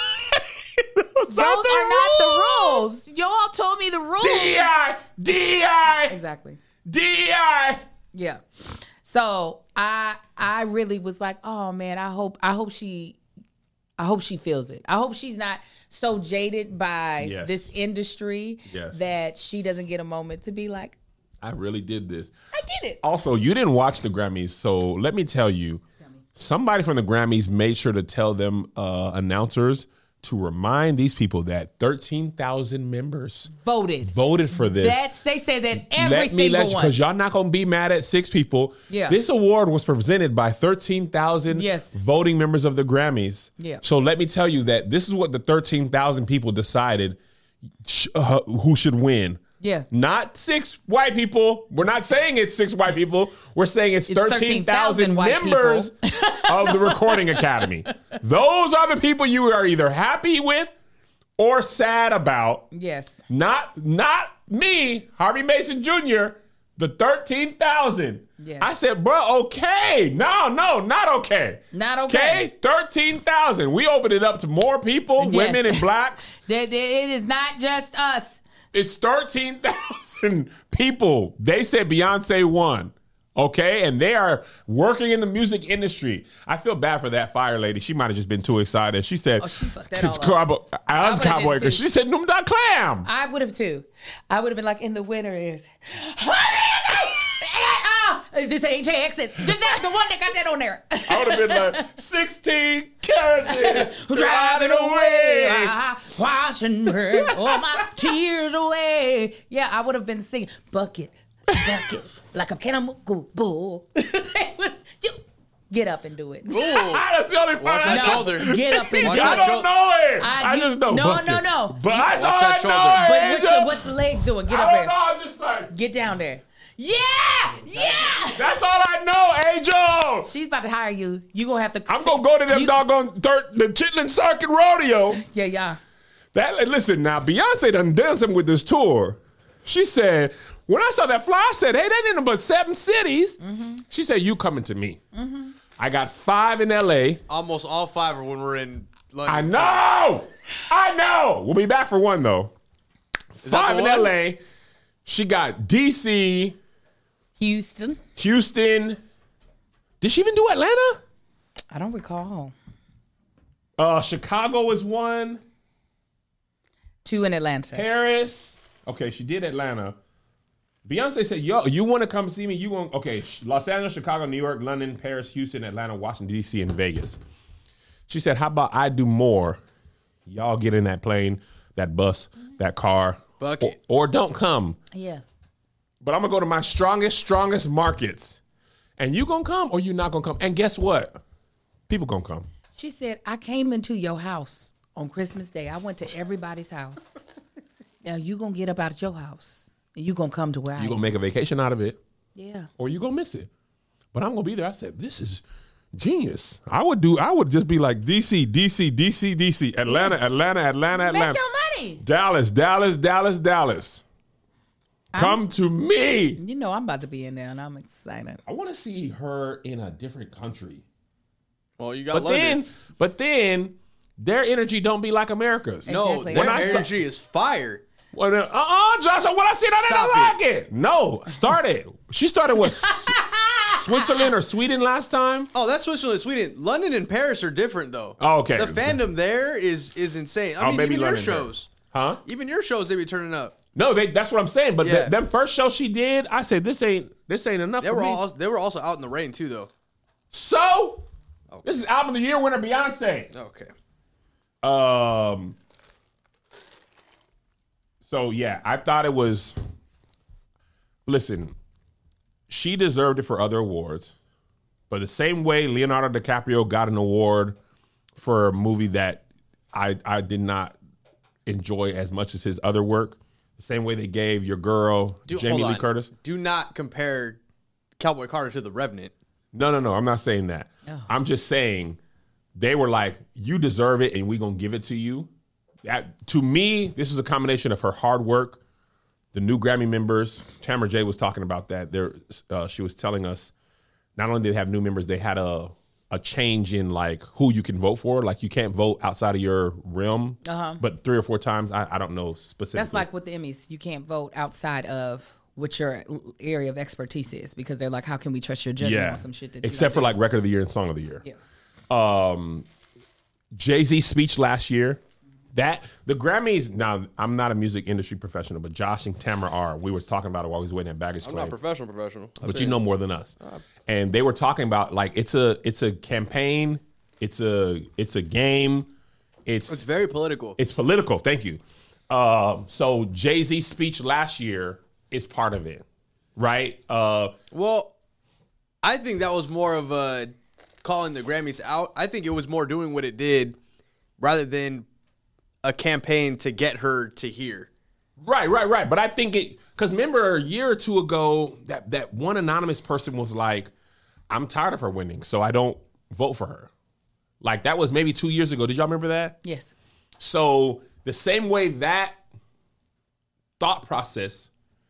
Those are not the rules. Y'all told me the rules. D E I D E I Exactly. D E I Yeah. So I I really was like, oh man, I hope I hope she I hope she feels it. I hope she's not so jaded by Yes. this industry Yes. that she doesn't get a moment to be like, I really did this. I did it. Also, you didn't watch the Grammys, so let me tell you. somebody from the Grammys made sure to tell them uh, announcers to remind these people that thirteen thousand members voted voted for this. That's they said that every let me single let you, one. because y'all not gonna be mad at six people. Yeah. This award was presented by thirteen thousand Yes. voting members of the Grammys. Yeah. So let me tell you that this is what the thirteen thousand people decided sh- uh, who should win. Yeah. Not six white people. We're not saying it's six white people. We're saying it's, It's thirteen thousand white members of the Recording Academy. Those are the people you are either happy with or sad about. Yes. Not not me, Harvey Mason Junior, the thirteen thousand. Yes. I said, bro, okay. No, no, not okay. Not okay. Okay, thirteen thousand. We opened it up to more people, Yes. women and blacks. That- that it is not just us. It's thirteen thousand people. They said Beyonce won. Okay, and they are working in the music industry. I feel bad for that fire lady. She might have just been too excited. She said, Oh, she fucked that all up. Cowboy, I was would've Cowboy. been too. She said, Noom da clam. I would have too. I would have been like, and the winner is. This ain't J X S. That's the one that got that on there. I would have been like, sixteen carriages Driving away, washing her, all my tears away. Yeah, I would have been singing bucket, bucket, like a chemical bull. You get up and do it. That's the only part Watch I that know. shoulder. Get up and Watch do I that it. don't shoulder. know it. I, I- you- just know no, bucket. no, no. But I Watch thought that I shoulder. know But it, what's Angel. your, what the legs doing? Get I up don't there. know. I'm just like, Get down there. Yeah, yeah. that's all I know, Angel. She's about to hire you. You gonna have to. I'm gonna go to them you- doggone thir- the Chitlin Circuit Rodeo. Yeah, yeah. That listen now, Beyonce done done something with this tour. She said, when I saw that fly, I said, hey, that ain't but seven cities. Mm-hmm. She said, you coming to me. Mm-hmm. I got five in L A. Almost all five are when we're in London. I know. I know. We'll be back for one, though. that Five the in one? L A. She got D C, Houston. Houston. Did she even do Atlanta? I don't recall. Uh, Chicago is one. Two in Atlanta. Paris. Okay, she did Atlanta. Beyonce said, yo, you want to come see me? You want, okay, Los Angeles, Chicago, New York, London, Paris, Houston, Atlanta, Washington, D C, and Vegas. She said, how about I do more? Y'all get in that plane, that bus, that car. Bucket. Or, or don't come. Yeah. But I'm going to go to my strongest, strongest markets. And you going to come or you not going to come? And guess what? People going to come. She said, I came into your house on Christmas Day. I went to everybody's house. Now you gonna get up out of your house and you gonna come to where I You am. going to make a vacation out of it Yeah. or you going to miss it. But I'm going to be there. I said, this is genius. I would do, I would just be like D C, D C, D C, D C, Atlanta, Atlanta, Atlanta, Make Atlanta. your money. Dallas, Dallas, Dallas, Dallas. Come to me. You know I'm about to be in there and I'm excited. I want to see her in a different country. Well, you got But London. then, but then their energy don't be like America's. no, Exactly. their When I saw- energy is fire. Well, uh, uh, Joshua, when I see that, I Stop didn't like it. No, started. She started with S- Switzerland or Sweden last time. Oh, that's Switzerland, Sweden. London and Paris are different, though. Oh, okay. The fandom there is is insane. I Oh, mean, maybe even your London there. shows, Huh? even your shows, they be turning up. No, they, that's what I'm saying. But Yeah. the, them first show she did, I said this ain't this ain't enough They for were me. all they were also out in the rain too, though. So this is album of the year winner Beyonce. Okay. Um. So yeah, I thought it was. Listen, she deserved it for other awards, but the same way Leonardo DiCaprio got an award for a movie that I I did not enjoy as much as his other work, the same way they gave your girl Do, Jamie hold Lee on. Curtis. Do not compare Cowboy Carter to The Revenant. No, no, no. I'm not saying that. I'm just saying they were like, you deserve it and we're going to give it to you. That, to me, this is a combination of her hard work, the new Grammy members. Tamara J was talking about that. There, uh, she was telling us not only did they have new members, they had a a change in like who you can vote for. Like you can't vote outside of your realm, Uh-huh. but three or four times. I, I don't know specifically. That's like with the Emmys. You can't vote outside of what your area of expertise is because they're like, how can we trust your judgment yeah, on some shit that you except don't for do? like record of the year and song of the year. Yeah. Um, Jay-Z's speech last year, That the Grammys. Now, I'm not a music industry professional, but Josh and Tamara are. We was talking about it while we was waiting at baggage I'm claim. not professional, professional. But you know more than us. And they were talking about like it's a it's a campaign, it's a it's a game, it's It's very political. it's political. Thank you. Uh, so Jay-Z's speech last year is part of it, right? Uh, Well, I think that was more of a calling the Grammys out. I think it was more doing what it did rather than a campaign to get her to hear. Right, right, right. But I think it because remember a year or two ago that that one anonymous person was like, "I'm tired of her winning, so I don't vote for her." Like that was maybe two years ago. Did y'all remember that? Yes. So the same way that thought process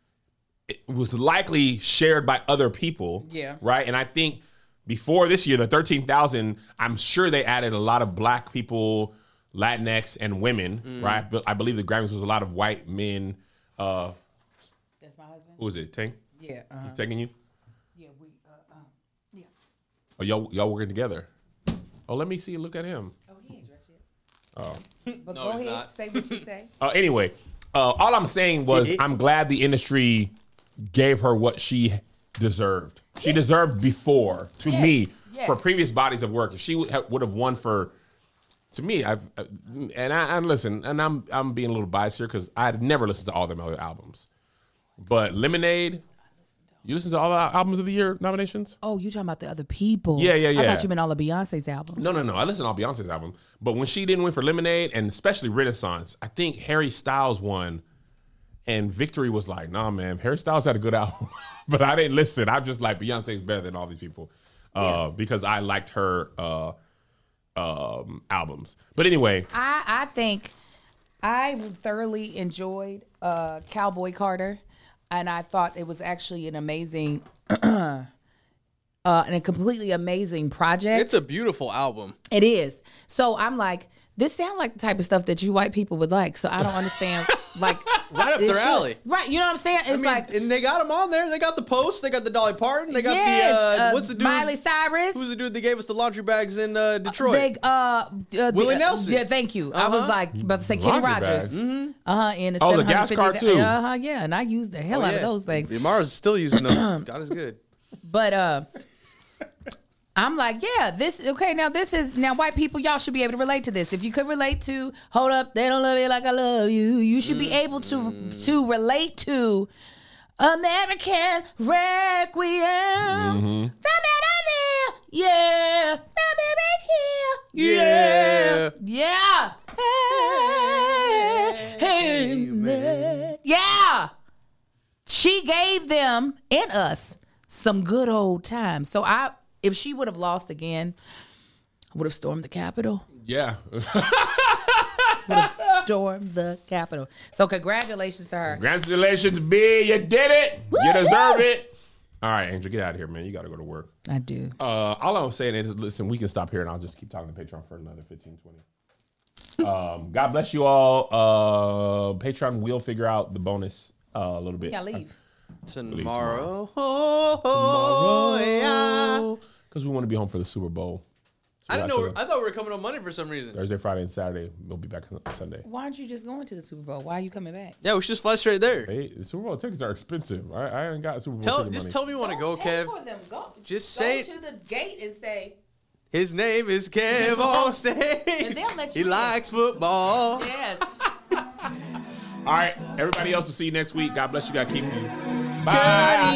it was likely shared by other people. Yeah. Right. And I think before this year, the thirteen thousand, I'm sure they added a lot of black people, Latinx, and women. Mm. Right. But I believe the Grammys was a lot of white men. Uh, That's my husband. who was it? Tank? Yeah. Uh-huh. He's taking you? Yeah. We. Uh, um, yeah. Oh, y'all, y'all working together? Oh, let me see you look at him. Oh, he ain't dressed yet. Oh. But No, go he's ahead. not. Say what you say. Uh, anyway, uh, all I'm saying was I'm glad the industry gave her what she deserved. She deserved before, to Yes, me, yes. for previous bodies of work. If she would have, would have won for, to me, I've uh, and I and listen, and I'm I'm being a little biased here because I'd never listened to all them other albums, but Lemonade. You listen to all the albums of the year nominations? Oh, you talking about the other people? Yeah, yeah, I yeah. thought you meant all of Beyonce's albums. No, no, no. I listened to all Beyonce's album, but when she didn't win for Lemonade and especially Renaissance, I think Harry Styles won, and Victory was like, "Nah, man, Harry Styles had a good album," but I didn't listen. I'm just like Beyonce's better than all these people uh, Yeah. because I liked her uh, um, albums. But anyway, I, I think I thoroughly enjoyed uh, Cowboy Carter, and I thought it was actually an amazing, uh, and a completely amazing project. It's a beautiful album. It is. So I'm like, this sounds like the type of stuff that you white people would like. So I don't understand, like, Right up it their should- alley. Right? You know what I'm saying? It's I mean, like, and they got them on there. They got the post. They got the Dolly Parton. They got yes, the uh, uh, what's the dude? Miley Cyrus. Who's the dude that gave us the laundry bags in uh, Detroit? They, uh, uh, the- Willie uh, Nelson. Yeah, thank you. I was Uh-huh. like about to say Kenny Laundry Rogers. bags. Mm-hmm. Uh huh. In the Oh, the gas seven hundred fifty card, too. Uh huh. Yeah, and I used the hell Oh, out yeah. of those things. Mars is still using those. God is good. But uh I'm like, yeah, this okay. Now this is now white people. Y'all should be able to relate to this. If you could relate to, hold up, they don't love you like I love you. You should be able to to relate to American Requiem. Mm-hmm. Yeah, yeah, yeah, yeah, yeah. She gave them and us some good old times. So I, if she would have lost again, I would have stormed the Capitol. yeah. Would have stormed the Capitol. So congratulations to her. Congratulations, B. You did it. You Woo-hoo! deserve it. All right, Angel, get out of here, man. You got to go to work. I do. Uh, all I'm saying is, listen, we can stop here and I'll just keep talking to Patreon for another fifteen, twenty. Um, God bless you all. Uh, Patreon will figure out the bonus uh, a little bit. Yeah, leave. Tomorrow. Oh, oh, yeah. Because we want to be home for the Super Bowl. So I didn't we'll know. actually- I thought we were coming on Monday for some reason. Thursday, Friday, and Saturday. We'll be back on Sunday. Why aren't you just going to the Super Bowl? Why are you coming back? Yeah, we should just fly straight there. Hey, the Super Bowl tickets are expensive. I, I ain't got Super Bowl Tell, ticket just money. tell me you want to go, Don't pay Kev. for them. Go. Just go say- to the gate and say, His name is Kev on stage. And they'll let you He in. likes football. yes. All right, everybody else will see you next week. God bless you. God keep you. Bye.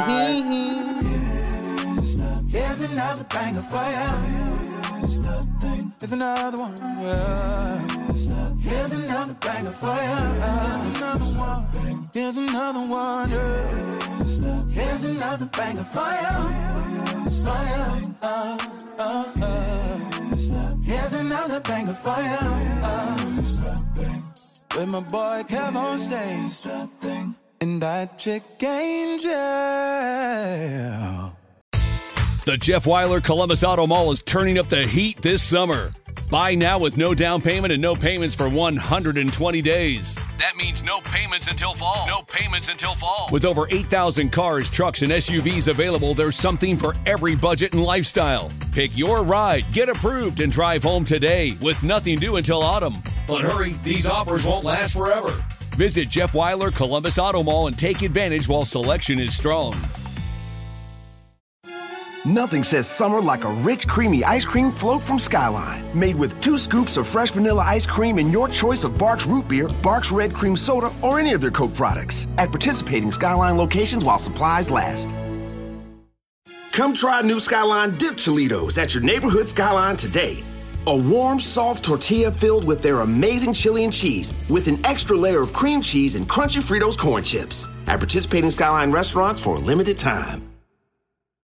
Here's another banger for ya. Here's another one. Yeah. Here's another banger for ya. Here's another one. Yeah. Here's another banger for ya. For ya. Uh, uh, uh. Here's another banger for ya. Uh. With my boy Kev on stage. And that chick Angel. The Jeff Weiler Columbus Auto Mall is turning up the heat this summer. Buy now with no down payment and no payments for one hundred twenty days. That means no payments until fall. No payments until fall. With over eight thousand cars, trucks, and S U Vs available, there's something for every budget and lifestyle. Pick your ride, get approved, and drive home today with nothing due until autumn. But hurry, these offers won't last forever. Visit Jeff Weiler Columbus Auto Mall and take advantage while selection is strong. Nothing says summer like a rich, creamy ice cream float from Skyline. Made with two scoops of fresh vanilla ice cream and your choice of Barks Root Beer, Barks Red Cream Soda, or any of their Coke products. At participating Skyline locations while supplies last. Come try new Skyline Dip Cholitos at your neighborhood Skyline today. A warm, soft tortilla filled with their amazing chili and cheese with an extra layer of cream cheese and crunchy Fritos corn chips. At participating Skyline restaurants for a limited time.